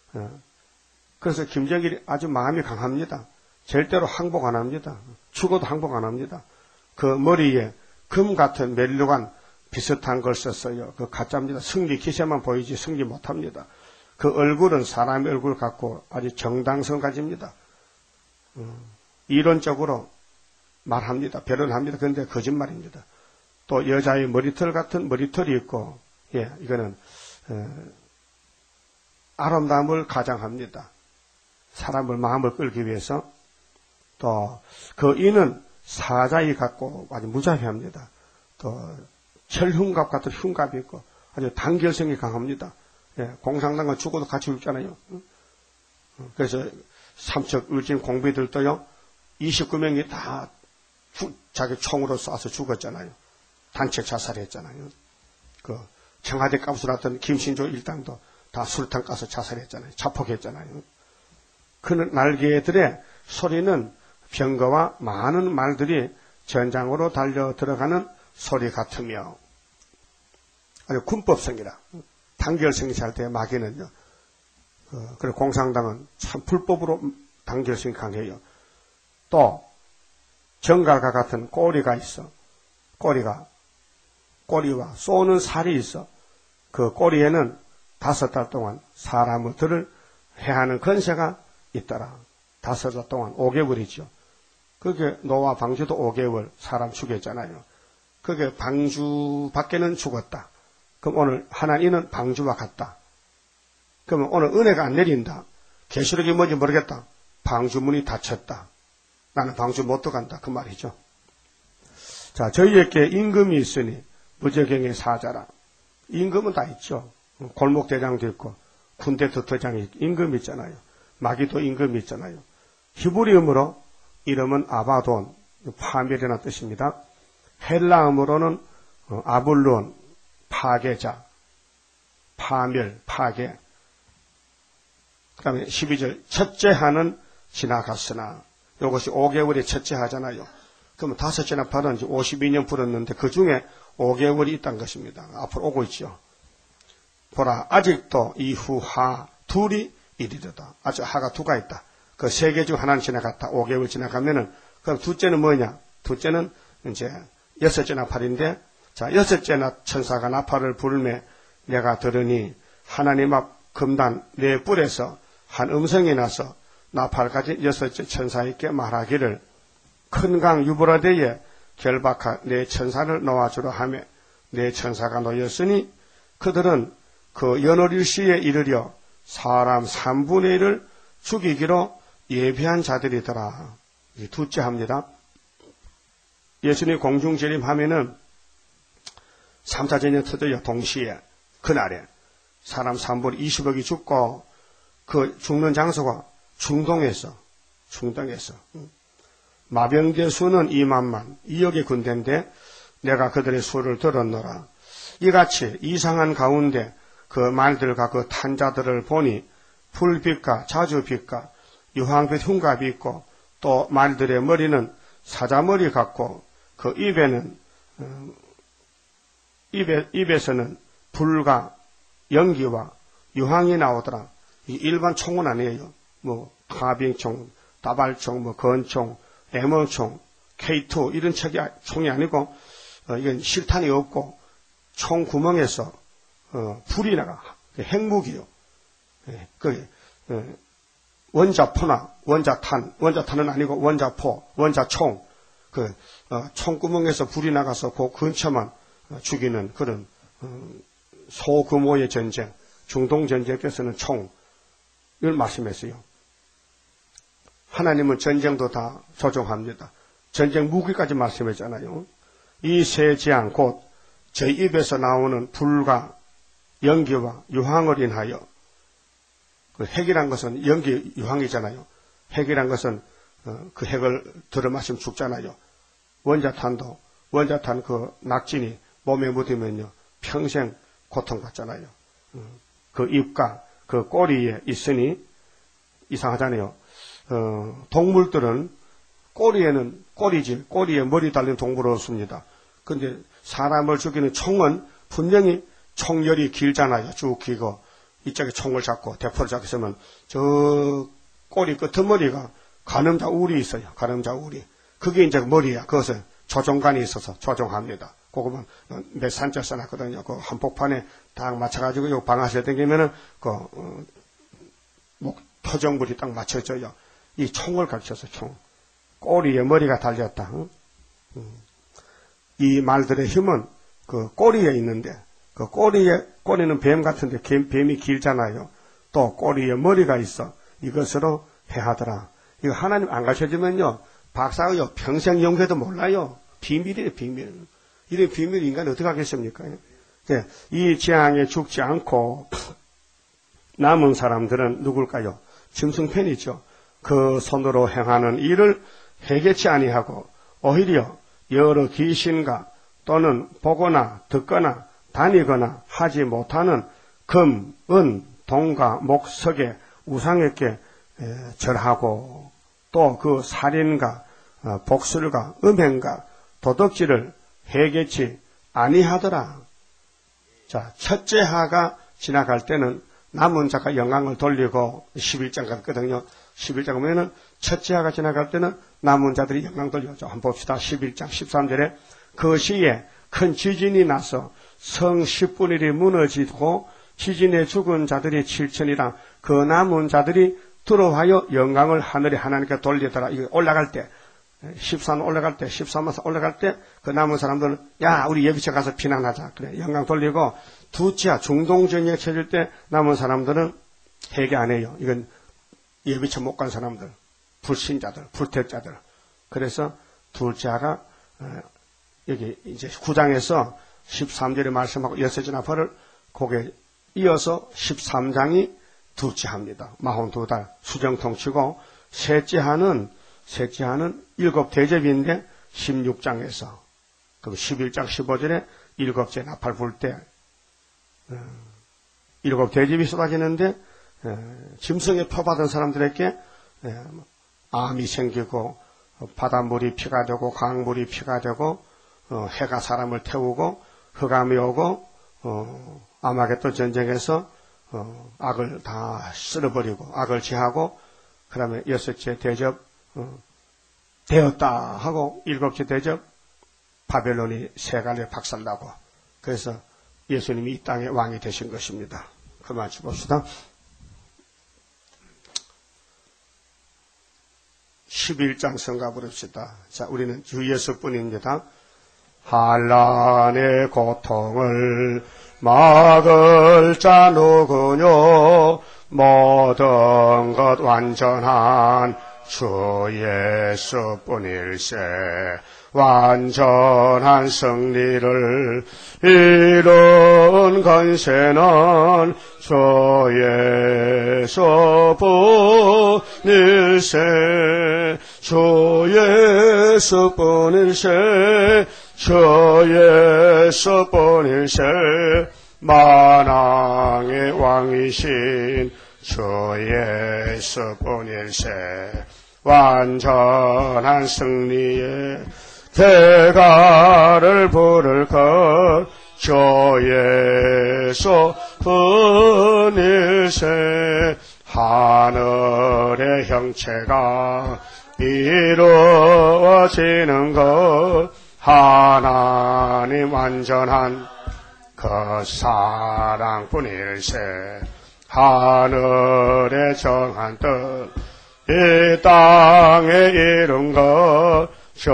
A: 그래서 김정일이 아주 마음이 강합니다. 절대로 항복 안 합니다. 죽어도 항복 안 합니다. 그 머리에 금 같은 멜류관 비슷한 걸 썼어요. 그 가짜입니다. 승리 기세만 보이지 승리 못합니다. 그 얼굴은 사람의 얼굴 같고 아주 정당성 가집니다. 음, 이론적으로 말합니다. 변론합니다. 그런데 거짓말입니다. 또 여자의 머리털 같은 머리털이 있고, 예, 이거는 에, 아름다움을 가장합니다. 사람을 마음을 끌기 위해서. 또 그 이는 사자이 같고 아주 무자비합니다. 또 철흉갑 같은 흉갑이 있고 아주 단결성이 강합니다. 예, 공상당은 죽어도 같이 울잖아요. 그래서 삼척 울진 공비들도요, 이십구 명이 다 주, 자기 총으로 쏴서 죽었잖아요. 단체 자살했잖아요. 그 청와대 값을 났던 김신조 일당도 다 술탄 까서 자살했잖아요. 자폭했잖아요. 그 날개들의 소리는 병거와 많은 말들이 전장으로 달려 들어가는 소리 같으며 아주 군법성이라. 단결성이 잘 때 마귀는요. 어, 그리고 공산당은 참 불법으로 단결성이 강해요. 또 정갈과 같은 꼬리가 있어. 꼬리가 꼬리와 쏘는 살이 있어. 그 꼬리에는 다섯 달 동안 사람을 들을 해하는 건세가 있더라. 다섯 달 동안 오 개월이죠. 그게 노아 방주도 오 개월 사람 죽였잖아요. 그게 방주 밖에는 죽었다. 그럼 오늘 하나님은 방주와 같다. 그러면 오늘 은혜가 안 내린다. 계시록이 뭔지 모르겠다. 방주문이 닫혔다. 나는 방주 못 들어간다. 그 말이죠. 자, 저희에게 임금이 있으니 무저경의 사자라. 임금은 다 있죠. 골목대장도 있고 군대 도토장이 임금이 있잖아요. 마귀도 임금이 있잖아요. 히브리음으로 이름은 아바돈, 파멸이라는 뜻입니다. 헬라음으로는 아블론, 파괴자, 파멸, 파괴. 그 다음에 십이 절, 첫째 하는 지나갔으나, 이것이 오 개월에 첫째 하잖아요. 그러면 다섯째나 팔은 이제 오십이 년 불었는데 그 중에 오 개월이 있다는 것입니다. 앞으로 오고 있죠. 보라 아직도 이후 하 둘이 이르도다. 아직 하가 두가 있다. 그 세 개 중 하나는 지나갔다. 오 개월 지나가면은 그럼 둘째는 뭐냐? 둘째는 이제 여섯째 나팔인데, 자 여섯째 나 천사가 나팔을 불매 내가 들으니 하나님 앞 금단 네 뿔에서 한 음성이 나서 나팔까지 여섯째 천사에게 말하기를 큰 강 유브라데에 결박하 네 천사를 놓아주라 하며 네 천사가 놓였으니 그들은 그 연월일시에 이르려 사람 삼분의 일을 죽이기로 예비한 자들이더라. 둘째 합니다. 예수님 공중재림하면은 삼사전쟁 터져요. 동시에 그날에 사람 삼분의 이십억이 죽고 그 죽는 장소가 중동에서 중동에서 마병대 수는 이만만 이억의 군대인데 내가 그들의 수를 들었노라. 이같이 이상한 가운데 그 말들과 그 탄자들을 보니 불빛과 자주빛과 유황빛 흉갑이 있고 또 말들의 머리는 사자머리 같고 그 입에는 음, 입에, 입에서는 불과 연기와 유황이 나오더라. 이 일반 총은 아니에요. 뭐 파빙총, 다발총, 뭐 건총, 엠오총, 케이 투 이런 책이 총이 아니고 어, 이건 실탄이 없고 총 구멍에서 어, 불이 나가 핵무기요. 예, 그 어, 원자포나 원자탄, 원자탄은 아니고 원자포, 원자총, 그 어, 총구멍에서 불이 나가서 그 근처만 어, 죽이는 그런 어, 소규모의 전쟁, 중동 전쟁에서는 총을 말씀했어요. 하나님은 전쟁도 다 조종합니다. 전쟁 무기까지 말씀했잖아요. 이 세 재앙 곧 저희 입에서 나오는 불과 연기와 유황을 인하여 그 핵이란 것은 연기 유황이잖아요. 핵이란 것은 어, 그 핵을 들어마시면 죽잖아요. 원자탄도 원자탄 그 낙진이 몸에 묻으면요 평생 고통받잖아요. 어, 그 입과 그 꼬리에 있으니 이상하잖아요. 어, 동물들은 꼬리에는 꼬리질, 꼬리에 머리 달린 동물은 없습니다. 근데 사람을 죽이는 총은 분명히 총열이 길잖아요. 쭉 길고 이쪽에 총을 잡고 대포를 잡고 있으면 저 꼬리 끄트머리가 가늠자 울이 있어요. 가늠자 울이. 그게 이제 머리야. 그것은 조종관이 있어서 조종합니다. 그거만 몇 산자 써놨거든요. 그 한복판에 딱 맞춰가지고 요 방아쇠 당기면은 그 어, 목 토종물이 딱 맞춰져요. 이 총을 가르쳐서 총. 꼬리에 머리가 달렸다. 응? 응. 이 말들의 힘은 그 꼬리에 있는데 그 꼬리에 꼬리는 뱀 같은데 뱀이 길잖아요. 또 꼬리에 머리가 있어. 이것으로 해하더라. 이거 하나님 안 가르쳐주면요 박사가요 평생 연구해도 몰라요. 비밀이에요, 비밀. 이런 비밀 인간이 어떻게 하겠습니까? 예, 이 재앙에 죽지 않고 남은 사람들은 누굴까요? 짐승편이죠. 그 손으로 행하는 일을 해결치 아니하고 오히려 여러 귀신과 또는 보거나 듣거나 다니거나 하지 못하는 금, 은, 동과 목석의 우상에게 절하고 또 그 살인과 복술과 음행과 도덕질을 해결치 아니하더라. 자, 첫째 하가 지나갈 때는 남은 자가 영광을 돌리고 십일 장 같거든요. 십일 장 보면은 첫째 하가 지나갈 때는 남은 자들이 영광 돌리죠. 한번 봅시다. 십일 장 십삼 절에 그 시에 큰 지진이 나서 성 십분의 일이 무너지고 지진에 죽은 자들이 칠천이라 그 남은 자들이 들어와요 영광을 하늘에 하나님께 돌리더라. 이거 올라갈 때 십삼 올라갈 때 십삼에서 올라갈 때 그 남은 사람들은 야 우리 예비처 가서 피난하자. 그래 영광 돌리고 두째 중동전쟁에 쳐질 때 남은 사람들은 회개 안 해요. 이건 예비처 못 간 사람들, 불신자들, 불택자들. 그래서 둘째가 여기 이제 구 장에서 십삼 절에 말씀하고 여섯째 나팔을 거기에 이어서 십삼 장이 둘째 합니다. 마흔두 달 수정통 치고 셋째 하는 셋째 하는 일곱 대접인데 십육 장에서 그럼 십일 장 십오 절에 일곱째 나팔 불 때 일곱 대접이 쏟아지는데 짐승에 표받은 사람들에게 암이 생기고 바닷물이 피가 되고 강물이 피가 되고 해가 사람을 태우고 흑암이 오고 어, 아마겟돈 전쟁에서 어, 악을 다 쓸어버리고 악을 제하고 그 다음에 여섯째 대접 어, 되었다 하고 일곱째 대접 바벨론이 세간에 박살나고 그래서 예수님이 이 땅의 왕이 되신 것입니다. 그만 봅시다. 십일 장 성가 부릅시다. 자, 우리는 주 예수뿐입니다. 한란의 고통을 막을 자 누구뇨 모든 것 완전한 주 예수뿐일세 완전한 승리를 이룬 건세는 주 예수뿐일세 주 예수뿐일세 주 예수뿐일세 만왕의 왕이신 주 예수뿐일세 완전한 승리의 대가를 부를 것 주 예수뿐일세 하늘의 형체가 이루어지는 것 하나님 완전한 그 사랑뿐일세 하늘의 정한 뜻 이 땅에 이룬 것 주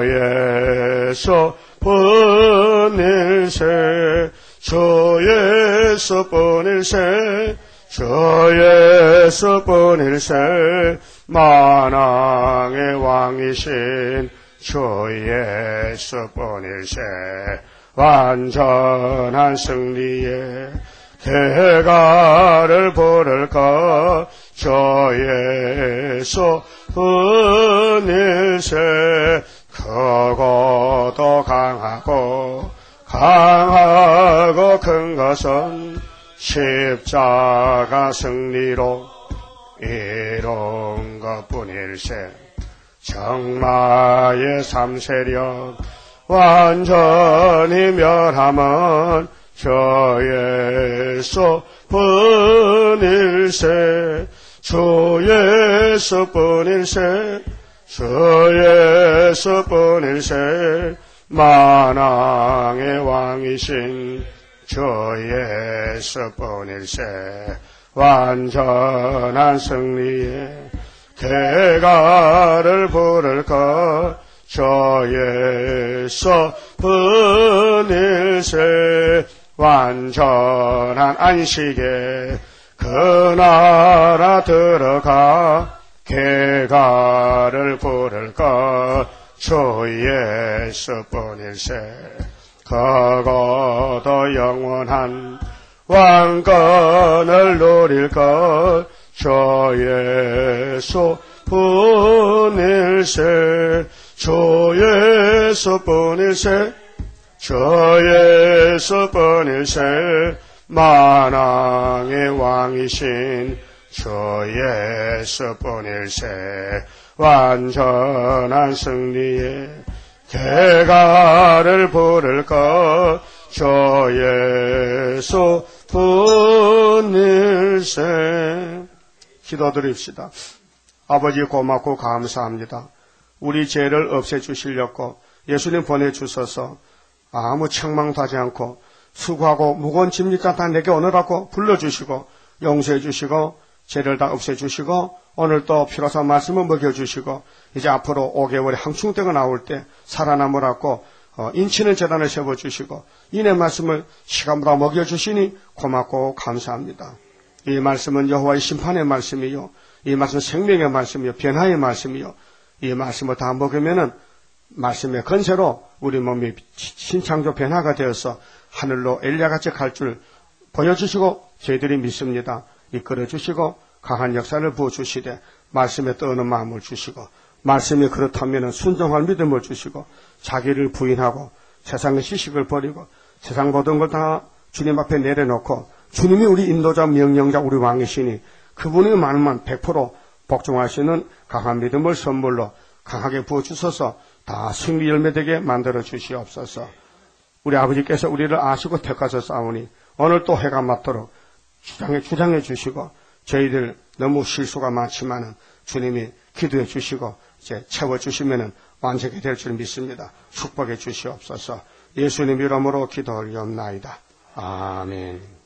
A: 예수뿐일세 주 예수뿐일세 주 예수뿐일세 만왕의 왕이신 주 예수뿐일세 완전한 승리의 대가를 부를 것 주 예수뿐일세 크고도 강하고 강하고 큰 것은 십자가 승리로 이룬 것뿐일세 정마의 삼세력 완전히 멸함은 주 예수뿐일세 주 예수뿐일세 주 예수뿐일세 만왕의 왕이신 주 예수뿐일세 완전한 승리의 대가를 부를 것 주 예수뿐일세 완전한 안식에 그 나라 들어가 개가를 부를 것 주 예수뿐일세 그것도 영원한 왕권을 누릴 것 주 예수뿐일세 주 예수뿐일세 주 예수뿐일세 만왕의 왕이신 주 예수뿐일세 완전한 승리의 대가를 부를 것 주 예수뿐일세 기도드립시다. 아버지 고맙고 감사합니다. 우리 죄를 없애주시려고 예수님 보내주셔서 아무 책망도 하지 않고 수고하고 무거운 짐니까 다 내게 오너라고 불러주시고 용서해주시고 죄를 다 없애주시고 오늘 또 피로사 말씀을 먹여주시고 이제 앞으로 오 개월에 항충대가 나올 때 살아남으라고 어, 인치는 재단을 세워주시고 이내 말씀을 시간보다 먹여주시니 고맙고 감사합니다. 이 말씀은 여호와의 심판의 말씀이요 이 말씀은 생명의 말씀이요 변화의 말씀이요 이 말씀을 다 먹으면은 말씀의 건세로 우리 몸이 신창조 변화가 되어서 하늘로 엘리야같이 갈 줄 보여주시고 저희들이 믿습니다. 이끌어주시고 강한 역사를 부어주시되 말씀에 떠오는 마음을 주시고 말씀이 그렇다면 순종할 믿음을 주시고 자기를 부인하고 세상의 시식을 버리고 세상 모든 걸 다 주님 앞에 내려놓고 주님이 우리 인도자 명령자 우리 왕이시니 그분의 말만 백 퍼센트 복종하시는 강한 믿음을 선물로 강하게 부어주셔서 다 승리 열매되게 만들어 주시옵소서. 우리 아버지께서 우리를 아시고 택하셔 싸우니 오늘 또 해가 맞도록 주장해, 주장해 주시고 저희들 너무 실수가 많지만은 주님이 기도해 주시고 이제 채워 주시면은 완전히 될 줄 믿습니다. 축복해 주시옵소서. 예수님 이름으로 기도 올리옵나이다. 아멘.